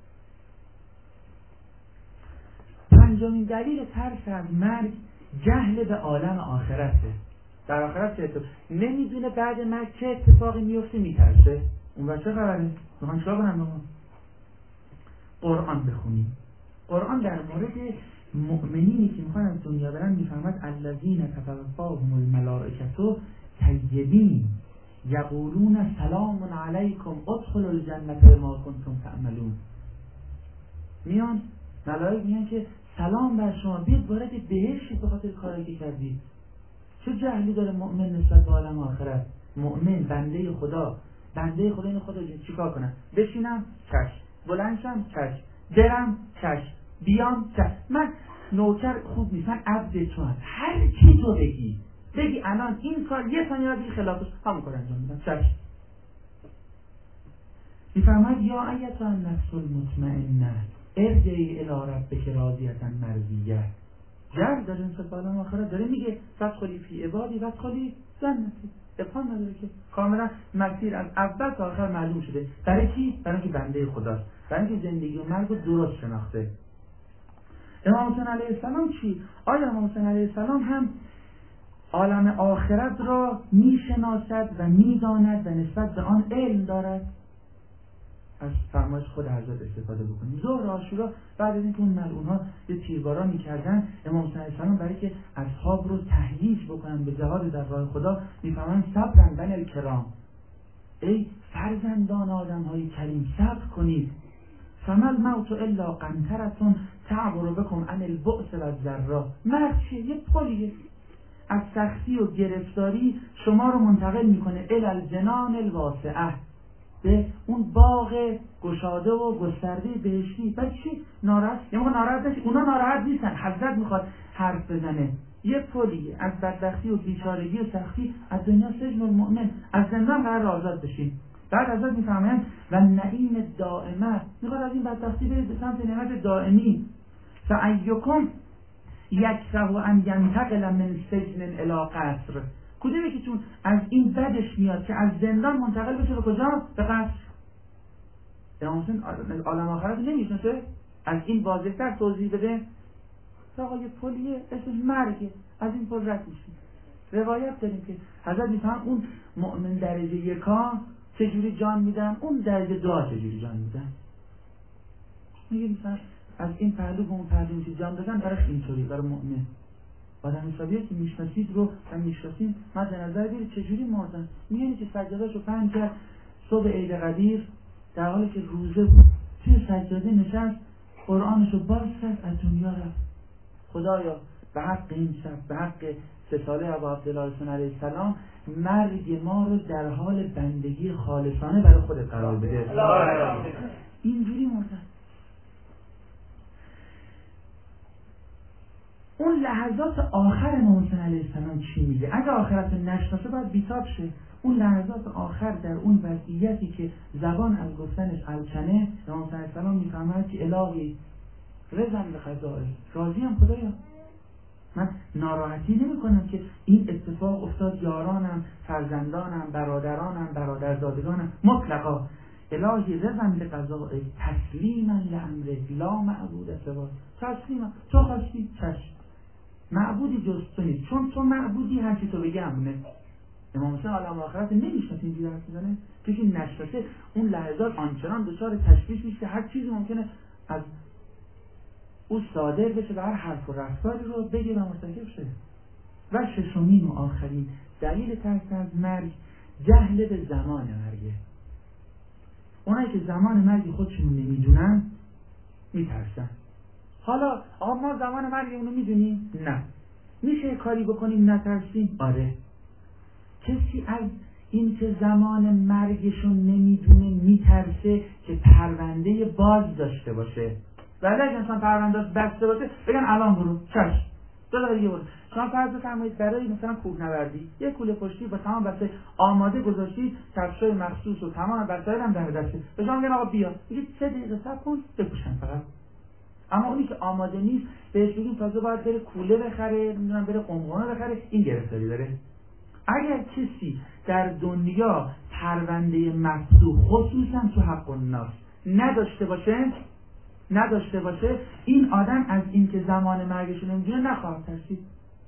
پنجمین دلیل ترس از مرگ جهل به عالم آخرته. در آخرت چه اتفاقی نمیدونه، بعد مرگ چه اتفاقی میفته میترسه. اون وقت چه خبره؟ میخوان چرا کنم بگم؟ قرآن بخونیم. قرآن در مورد مؤمنینی که میخوان از دنیا برن میفهمد الذین تتوفاهم الملائکه طیبین یقولون سلام علیکم ادخلوا الجنه بما کنتم تعملون. میان ملائکه میگن که سلام بر شما، بیاید وارد بهشت به خاطر کاری که کردید. چه جهلی داره مؤمن نسبت به عالم آخرت؟ مؤمن بنده خدا اینو خدا چیکار کنم؟ بشینم چش، بلندشم چش، برم چش، بیام چش. من نوکر خوب نیستم، عبد تو هم. هر چی تو بگی الان این کار یه ثانیه بعد خلافش همون کار انجام میدم چش. میفهمد یا ایتها النفس المطمئنه ارجعی الی ربک راضیة مرضیه. جهل داره این سفال آخرت داره میگه فدخلی فی عبادی وادخلی جنتی. ابهام نداره که کاملا مسیر از اول تا آخر معلوم شده. برای کی؟ برای اینکه بنده خداست، برای اینکه زندگی و مرگ رو درست شناخته. امام حسین علیه السلام چی؟ آیا امام حسین علیه السلام هم عالم آخرت را میشناسد و میداند و نسبت به آن علم دارد؟ از فرمایش خود حضرت استفاده بکنیم. ظهر عاشورا بعد از اینکه اون ملعون‌ها یه تیربارا می‌کردن، امام حسین علیه السلام برای که اصحاب رو تهییج بکنن به جهاد در راه خدا میفهمن صبرن بنی الکرام، ای فرزندان آدم‌های کریم صبر کنید. فمل موت الا قنطرة تعبر بكم عن البؤس والضراء. مرگ چیه؟ یه پلیه از سختی و گرفتاری شما رو منتقل میکنه الی الجنان الواسعه، به اون باغ گشاده و گسترده بهشتی. بعد چی؟ ناراحت؟ یه موقع ناراحت نشی. اونا ناراحت نیستن، حضرت میخواد حرف بزنه. یه پلیه از بدبختی و بیچارگی و سختی، از دنیا سجن المؤمن، از زندان قرار آزاد بشین. بعد حضرت میفهمن و نعیم دائمه، میخواد از این بدبختی برید به سمت نعمت دائمی. فایکم یکره ان ینتقل من سجن الی قصر. کدومی که چون از این بدش میاد که از زندان منتقل بشه به کجا؟ به قصر. امام حسین عالم آخرت نمیشناسه؟ از این واضح‌تر توضیح بده. آقا یه پلیه اسمش مرگه، از این پل رد میشی. روایت داریم که حضرت میفهم اون مؤمن درجه یکا چجوری جان میدن، اون درجه دو چجوری جان میدن. میگه مثلا از این پهلو به اون پهلو میشه جان دادن، براش اینطوری برای مؤمن. آدم حسابیه که میشناسید رو هم میشناسیم مد نظر بیارید چجوری مردن. میگه که سجاده‌شو پهن کرد صبح عید قدیر در حالی که روزه بود، توی سجاده نشست، قرآنشو باز کرد، از دنیا رفت. خدایا به حق این شب، به حق 3 ساله ابا عبدالله حسین علیه السلام، مرگ ما رو در حال بندگی خالصانه برای خودت قرار بده. اینجوری مردن. اون لحظات آخر امام حسین علیه السلام چی میگه؟ اگه آخرت نشناسه باید بیتاب شه. اون لحظات آخر در اون وضعیتی که زبان از گفتنش الکنه، امام حسین علیه السلام میفهمد که الهی رضا به قضائه، راضیم خدایا، من ناراحتی نمی کنم که این اتفاق افتاد، یارانم، فرزندانم، برادرانم، برادرزادگانم، مطلقا الهی رضا به قضائه، تسلیما لامرک لا معبود سواک، تسلیما، تو خواستی چشم، معبودی جز تو نیست، چون تو معبودی هرچی تو بگی همونه. امام حسین عالم آخرت نمیشناسه اینجوری حرف میزنه، کسی نشناسه اون لحظات آنچنان دچار تشویش میشه که هر چیزی ممکنه از او صادر بشه و هر حرف و رفتاری رو بگه و مرتکب شه. و ششمین و آخرین دلیل ترس از مرگ جهل به زمان مرگه. اونایی که زمان مرگ خودشون نمیدونن میترسن. حالا ما زمان مرگ اونو میدونیم؟ نه. میشه کاری بکنیم نترسیم؟ آره. کسی از این که زمان مرگشون نمیدونه میترسه که پرونده باز داشته باشه. ولی اگه انسان پرونده‌اش بسته باشه بگن الان برو، چشم، 2 دقیقه دیگه برو. شما فرض بفرمایید برای مثلا کوهنوردی یه کوله پشتی با تمام بسته آماده گذاشتید، کفشای مخصوص و تمام وسایل هم در دسته. به شما میگن آقا بیا، میگید 3 دقیقه صبر کن بپوشن فقط. اما اونی که آماده نیست بهش بگیم تازه باید بره کوله بخره، نمیدونم بره قمقمه بخره، این گرفتاری داره. اگر کسی در دنیا پرونده مفتوح خصوصا تو حق الناس نداشته باشه این آدم از این که زمان مرگش نمیدونه نخواهد ترسید.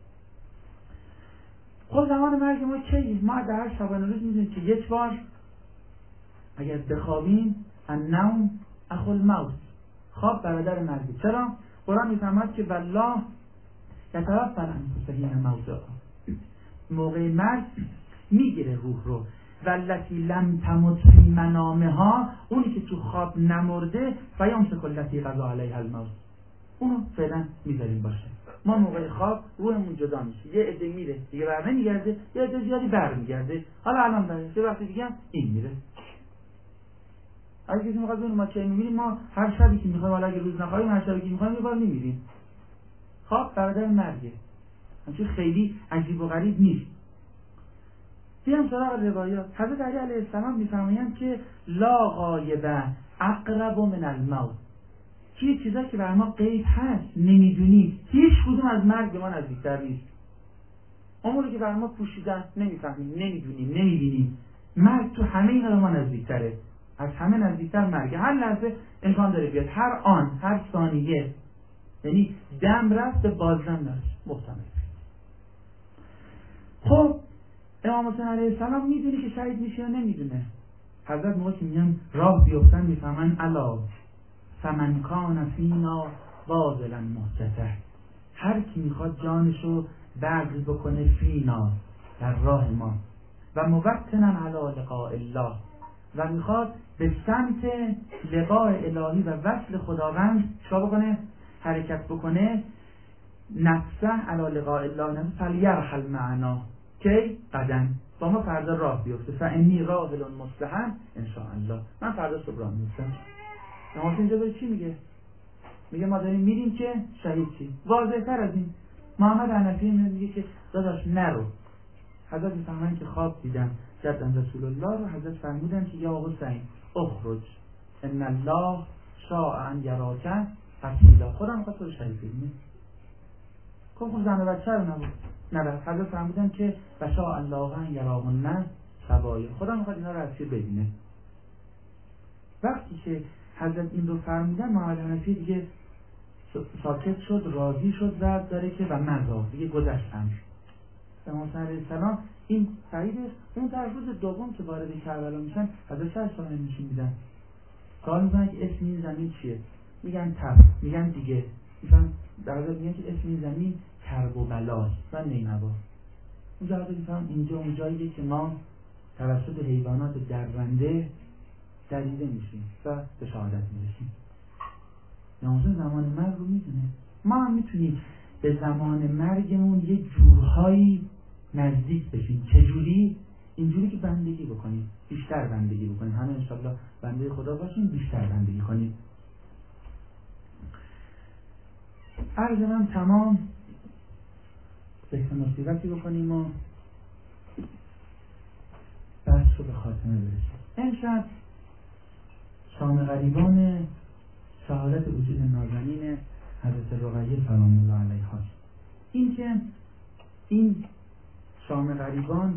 خب زمان مرگ ما کیه؟ ما در هر شبانه روز میدونیم که یک بار اگر بخوابیم النوم اخو الموت، خواب برادر مرگه. چرا؟ قرآن میفرماد که والله یتوفی الانفس حین موتها، موقع مرگ میگیره روح رو، والتی لم تمت فی منامها، اونی که تو خواب نمرده فیمسک التی قضا علیها الموت، اونو فعلا میذاریم باشه. ما موقع خواب روحمون جدا میشه، یه عده میره دیگه بر نمیگرده، یه عده زیادی برمیگرده. حالا الان برای یه وقتی دیگه این میره. اگه کسی میخواد ببینه ما کی میمیریم، ما هر شبی که میخوایم، حالا اگه روز نخواهیم هر شبی که میخوایم یه بار میمیریم. خواب برادر مرگه، همچنین خیلی عجیب و غریب نیست. بیام سراغ روایات. حضرت علی علیه السلام میفرمایند که لا غایب اقرب من الموت، که چیزایی که بر ما غیب هست نمیدونیم، هیچ کدوم از مرگ به ما نزدیکتر نیست. اموری که بر ما پوشیدن نمیفهمیم، نمیدونیم، نمیبینیم، مرگ تو همه اینا به ما نزدیکتره. از همه نزدیکتر مرگ، هر لحظه امکان داره بیاد، هر آن، هر ثانیه، یعنی دم رفت بازدم نرسید، محتمل. خب امام حسین علیه السلام میدونه که شهید میشه یا نمیدونه؟ حضرت موقع که میگن راه بیفتن میفهمن الا فمن کان فینا واذلا محتته، هر کی میخواد جانشو بذل بکنه فینا، در راه ما، و موطنا علی لقاء الله، و میخواد به سمت لقاء الهی و وصل خداوند چیکار بکنه؟ حرکت بکنه. نفسه علی لقاء الله، نفسه فلیرحل معنا، کی؟ قدم، با ما فردا راه بیفته. فانی راحل مصلحا ان شاء الله، من فردا صبح راه میفتم. اما اینجا داره چی میگه؟ میگه ما داریم میریم که شهید چی؟ واضح تر از این محمد حنفی میگه که داداش نرو. حضرت میفهمن که خواب دیدن جدن رسول الله رو، حضرت فرمودن که یا حسین اخرج ان الله شاء ان یراک قتیلا، خودم میخواد تو رو شهید ببینه. خب زن و بچه رو نبود. حضرت فرمودن که و شاء الله ان یراهن سبایا، خودم میخواد اینا رو اسیر ببینه. وقتی که حضرت این رو فرمودن محمد حنفی دیگه ساکت شد، راضی شد، زد داره که و مزا دیگه گذشتن. امام حسین علیه السلام این سعید اون طرف روز دوم که وارد کربلا میشن حضرت چه سوال نشون میدن؟ سوال میکنن که اسم این زمین چیه؟ میگن تب، میگن دیگه، در حضرت میگن که اسم این زمین کرب و بلاست و نینوا. اونجا حضرت میفهم اینجا اون جاییه که ما توسط حیوانات درنده دریده میشیم و به شهادت میرسیم. یعنی زمان مرگ رو میدونه. ما هم میتونیم به زمان مرگمون یه جورهایی نزدیک بشیم. چجوری؟ اینجوری که بندگی بکنیم، بیشتر بندگی بکنیم، همه انشاءالله بنده خدا باشیم، بیشتر بندگی کنیم. عرض من تمام. ذکر مصیبتی بکنیم و بحث رو به خاتمه برسیم. امشب شام غریبان شهادت وجود نازنین حضرت رقیه سلام الله علیها است. این که این شام غریبان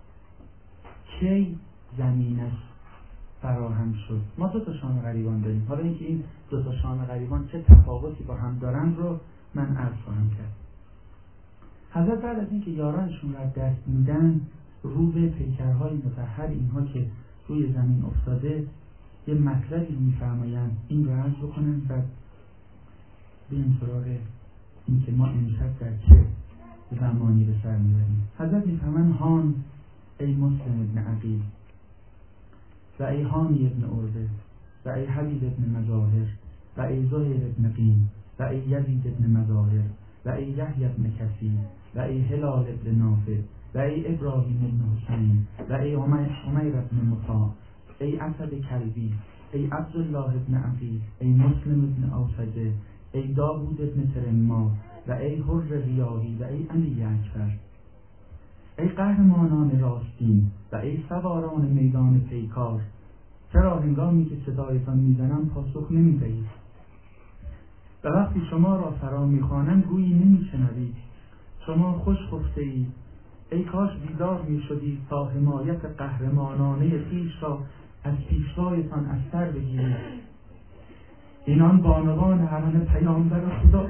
کی زمینش فراهم شد. ما 2 شام غریبان داریم. حالا اینکه این 2 شام غریبان چه تفاوتی با هم دارن رو من عرض خواهم کرد. حضرت بعد از اینکه یارانشون را دست میدن، رو به پیکرهای مطهر اینها که روی زمین افتاده یه مطلبی میفرمایند، این رو عرض بکنن و بریم سراغ این که ما امشب در چه زمانی به سر میبریم. حضرت میفرمایند هان ای مسلم ابن عقیل و ای حامی ابن عربه و ای حبیب ابن مظاهر و ای زهیر ابن قیم و ای یزید ابن مظاهر و ای یحیی ابن کثیر و ای هلال ابن نافع و ای ابراهیم ابن حسین و ای عمیر ابن مطاع، ای اسد کلبی، ای عبدالله ابن عقیل، ای مسلم ابن اوسجه، ای داوود ابن ترما و ای حر ریاحی و ای علی اکبر، ای قهرمانان راستین و ای سواران میدان پیکار، چرا هنگامی که صدایتان میزنم پاسخ نمیدهید و وقتی شما را فرا میخوانم گویی نمیشنوید؟ شما خوش خفته اید. ای کاش بیدار میشدید تا حمایت قهرمانانه خویش را از پیشوایتان از سر بگیرید. اینان بانوان حرم پیامبر خدا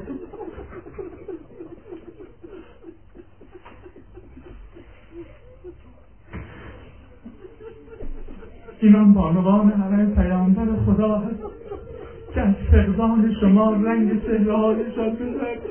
اینان بانوان حرم پیامبر خدا هست که از فقدان شما رنگ چهره‌هایشان بزرد.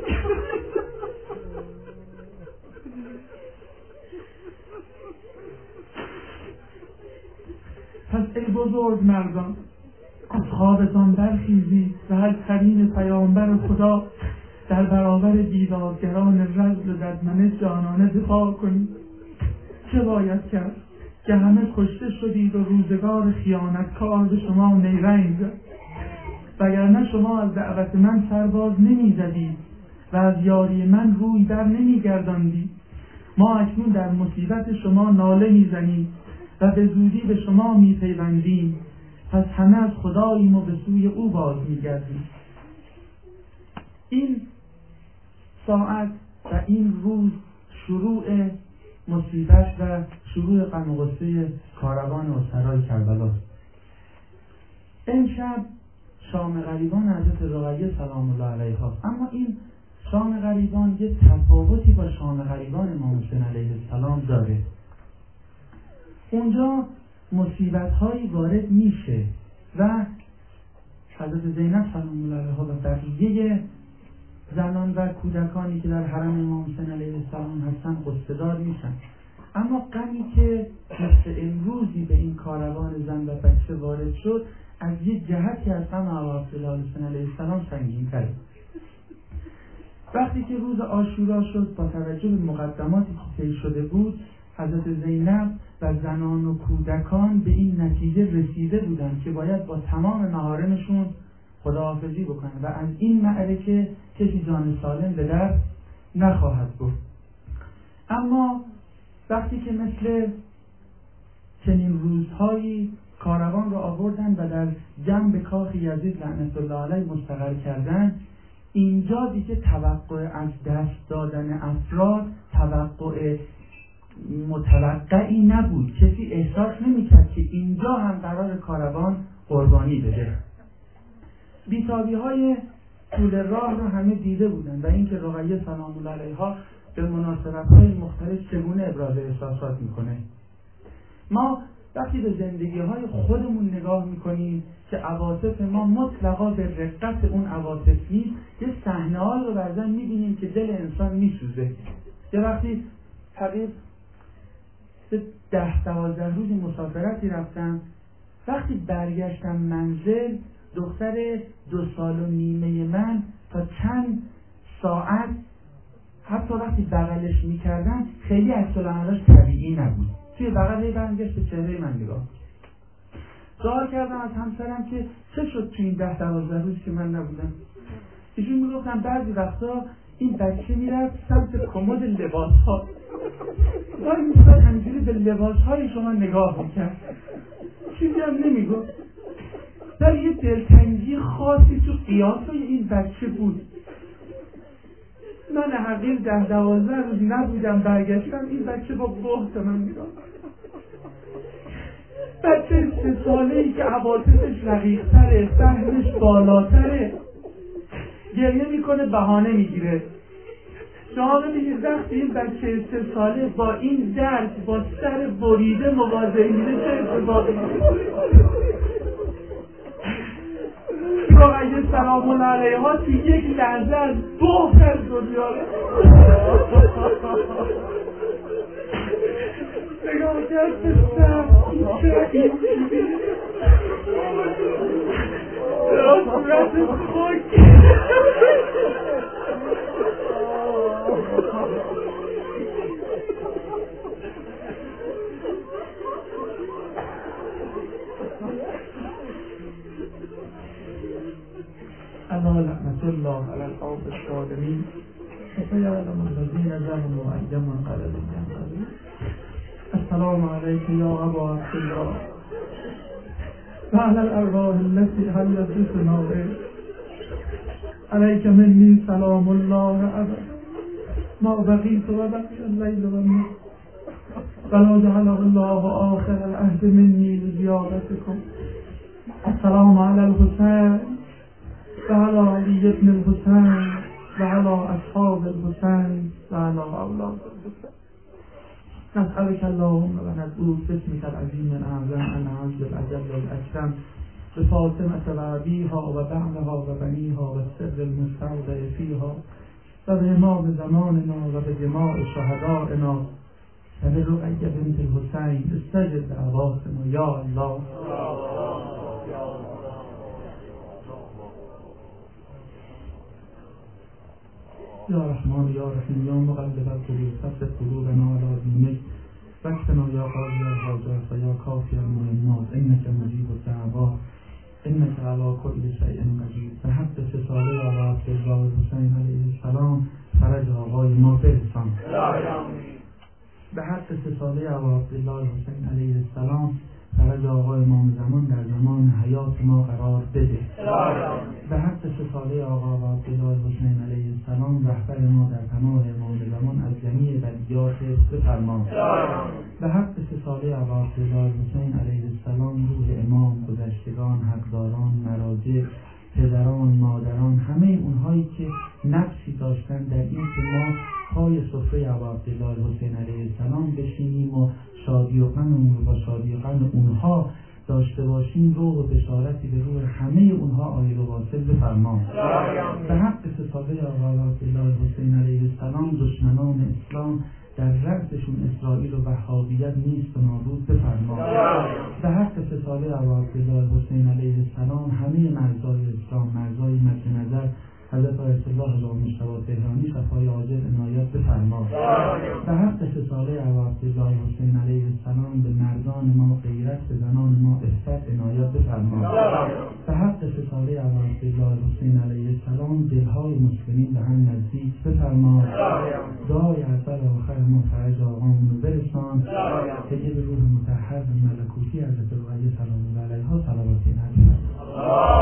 پس ای بزرگ مردان از خوابتان برخیزید و از کریم پیامبر خدا در برابر بیدادگران رذل و ددمنه جانانه دفاع کنید. چه باید کرد که همه کشته شدید و روزگار خیانتکار به شما نیرنگ زد؟ وگرنه شما از دعوت من سرباز نمی زدید و از یاری من روی در نمی گرداندید. ما اکنون در مصیبت شما ناله می زنیم و به زودی به شما می پیوندیم. پس همه از خداییم و به سوی او باز می گردیم. این ساعت و این روز شروع مصیبت و شروع غم و غصه کاروان اسرای کربلاست. امشب شام غریبان حضرت رقیه سلام الله علیها. اما این شام غریبان یه تفاوتی با شام غریبان امام حسین علیه السلام داره. اونجا مصیبت هایی وارد میشه و حضرت زینب سلام الله علیها و بقیه زنان و کودکانی که در حرم امام حسین علیه السلام هستن قصه‌دار میشن. اما غمی که مثل امروزی به این کاروان زن و بچه وارد شد از یک جهتی از غم آقا حسین علیه السلام سنگین‌تره. وقتی که روز عاشورا شد با توجه به مقدماتی که طی شده بود، حضرت زینب و زنان و کودکان به این نتیجه رسیده بودند که باید با تمام محارمشون خداحافظی بکنن و از این معرکه کسی جان سالم به در نخواهد برد. اما وقتی که مثل چنین روزهایی کاروان را آوردن و در جنب کاخ یزید لعنت الله علیه مستقر کردن، اینجا دیگه توقع از دست دادن افراد توقع متوقعی نبود. کسی احساس نمی‌کرد که اینجا هم قرار کاروان قربانی بده. بی‌تابی‌های طول راه رو همه دیده بودن و اینکه رقیه سلام الله علیها به مناسبت‌های مختلف چگونه ابراز احساسات میکنه. ما وقتی به زندگی‌های خودمون نگاه میکنیم که عواطف ما مطلقا به رقت اون عواطف نیست، یه صحنه‌هایی رو بعضن میبینیم که دل انسان میسوزه. یه وقتی حبیب 10-12 روزی مسافرتی رفتم، وقتی برگشتم منزل دختر 2 سال و نیمه من تا چند ساعت حتی وقتی بغلش میکردن خیلی عکس‌العملش طبیعی نبود. توی بغل برمیگشت به چهره من نگاه. سوال کردم از همسرم که چه شد توی این 10-12 روز که من نبودم. ایشون میگفتن بعضی وقتا این بچه میرفت سمت کمد لباس ها، وای میستاد همجوری به لباس های شما نگاه میکرد، چیزی هم نمیگفت. در یه دلتنگی خاصی تو قیافه این بچه بود. من حقیر 10-12 روز نبودم، برگشتم این بچه با بهت من میگم، بچه 3 ساله‌ای که عواطفش رقیق‌تره، فهمش بالاتره، گریه میکنه بهانه میگیره. شما ببینید وقتی این بچه 3 ساله با این درد با سر بریده مواجه میشه چه اتفاقی اگه سلام الله علیها تو یک لحظه از بهت از دنیا نگاه کرد بستم چرا اینجوری در صورت خوک الا لعنت الله علی القوم الظالمین فسيعلم الذين ظلموا أي منقلب ينقلبون. السلام عليك يا أبا عبد الله وعلى الأرواح التي حلت بسمائك، عليك مني سلام الله أبدا ما بقيت وبقي الليل والنهار، ولا جعله الله آخر العهد مني لزيارتكم. السلام على الحسين وعلى علي بن الحسين وعلى أصحاب الحسين وعلى أولاد الحسين. نسألك اللهم وندعوك باسمك العظيم الأعظم أن عز الأجل الأكرم بفاطمة وأبيها وبعلها وبنيها والسر المستودع فيها وبإمام زماننا وبدماء شهدائنا وبرقية بنت الحسين استجب دعواتنا يا الله. يا رحمن يا رحيم يا مقلب القلوب ثبت قلوبنا على دينك واكفنا يا قاضي الحاجات ويا كافي المهمات إنك مجيب الدعوات إنك على كل شيء قدير. به حق سساله آقا عبدالله حسین علیه السلام فرج آقای ما برسان. به حق سساله آقا عبدالله حسین علیه السلام فرج آقای امام زمان در زمان حیات ما قرار بده. به حق سساله آقا عبدالله حسین علیه السلام رهبر ما در پناه امام زمان از جمیع بدیات بفرما. به حق سساله آقا عبدالله حسین علیه السلام روح امام، گذشتگان، حقداران، مراجع، پدران، مادران، همه اونهایی که نقشی داشتن در این که ما پای سفره آقا عبدالله حسین علیه السلام بشینیم و شادی و غممون رو با شادی و غم اونها داشته باشیم، روح و بشارتی به روح همه اونها عاید و واصل بفرما. به حق سساله آقا عبدالله حسین علیه السلام دشمنان اسلام در رأسشون اسرائیل و وهابیت نیست و نابود بفرما. به حق سساله آقا عبدالله حسین علیه السلام همه مرزهای اسلام، مرزهای مد نظر حضرت آیت الله المجتبی تهرانی شفای عاجل عنایت بفرما. به حق سساله آقا عبدالله حسین علیه السلام به مردان ما غیرت، به زنان ما عفت عنایت بفرما. به حق سساله آقا عبدالله حسین علیه السلام دلهای مسلمین به هم نزدیک بفرما. دعای اول و آخر ما فرج آقامون رو برسان که به روح مطهر و ملکوتی حضرت رقیه سلام الله علیها صلوات نبی.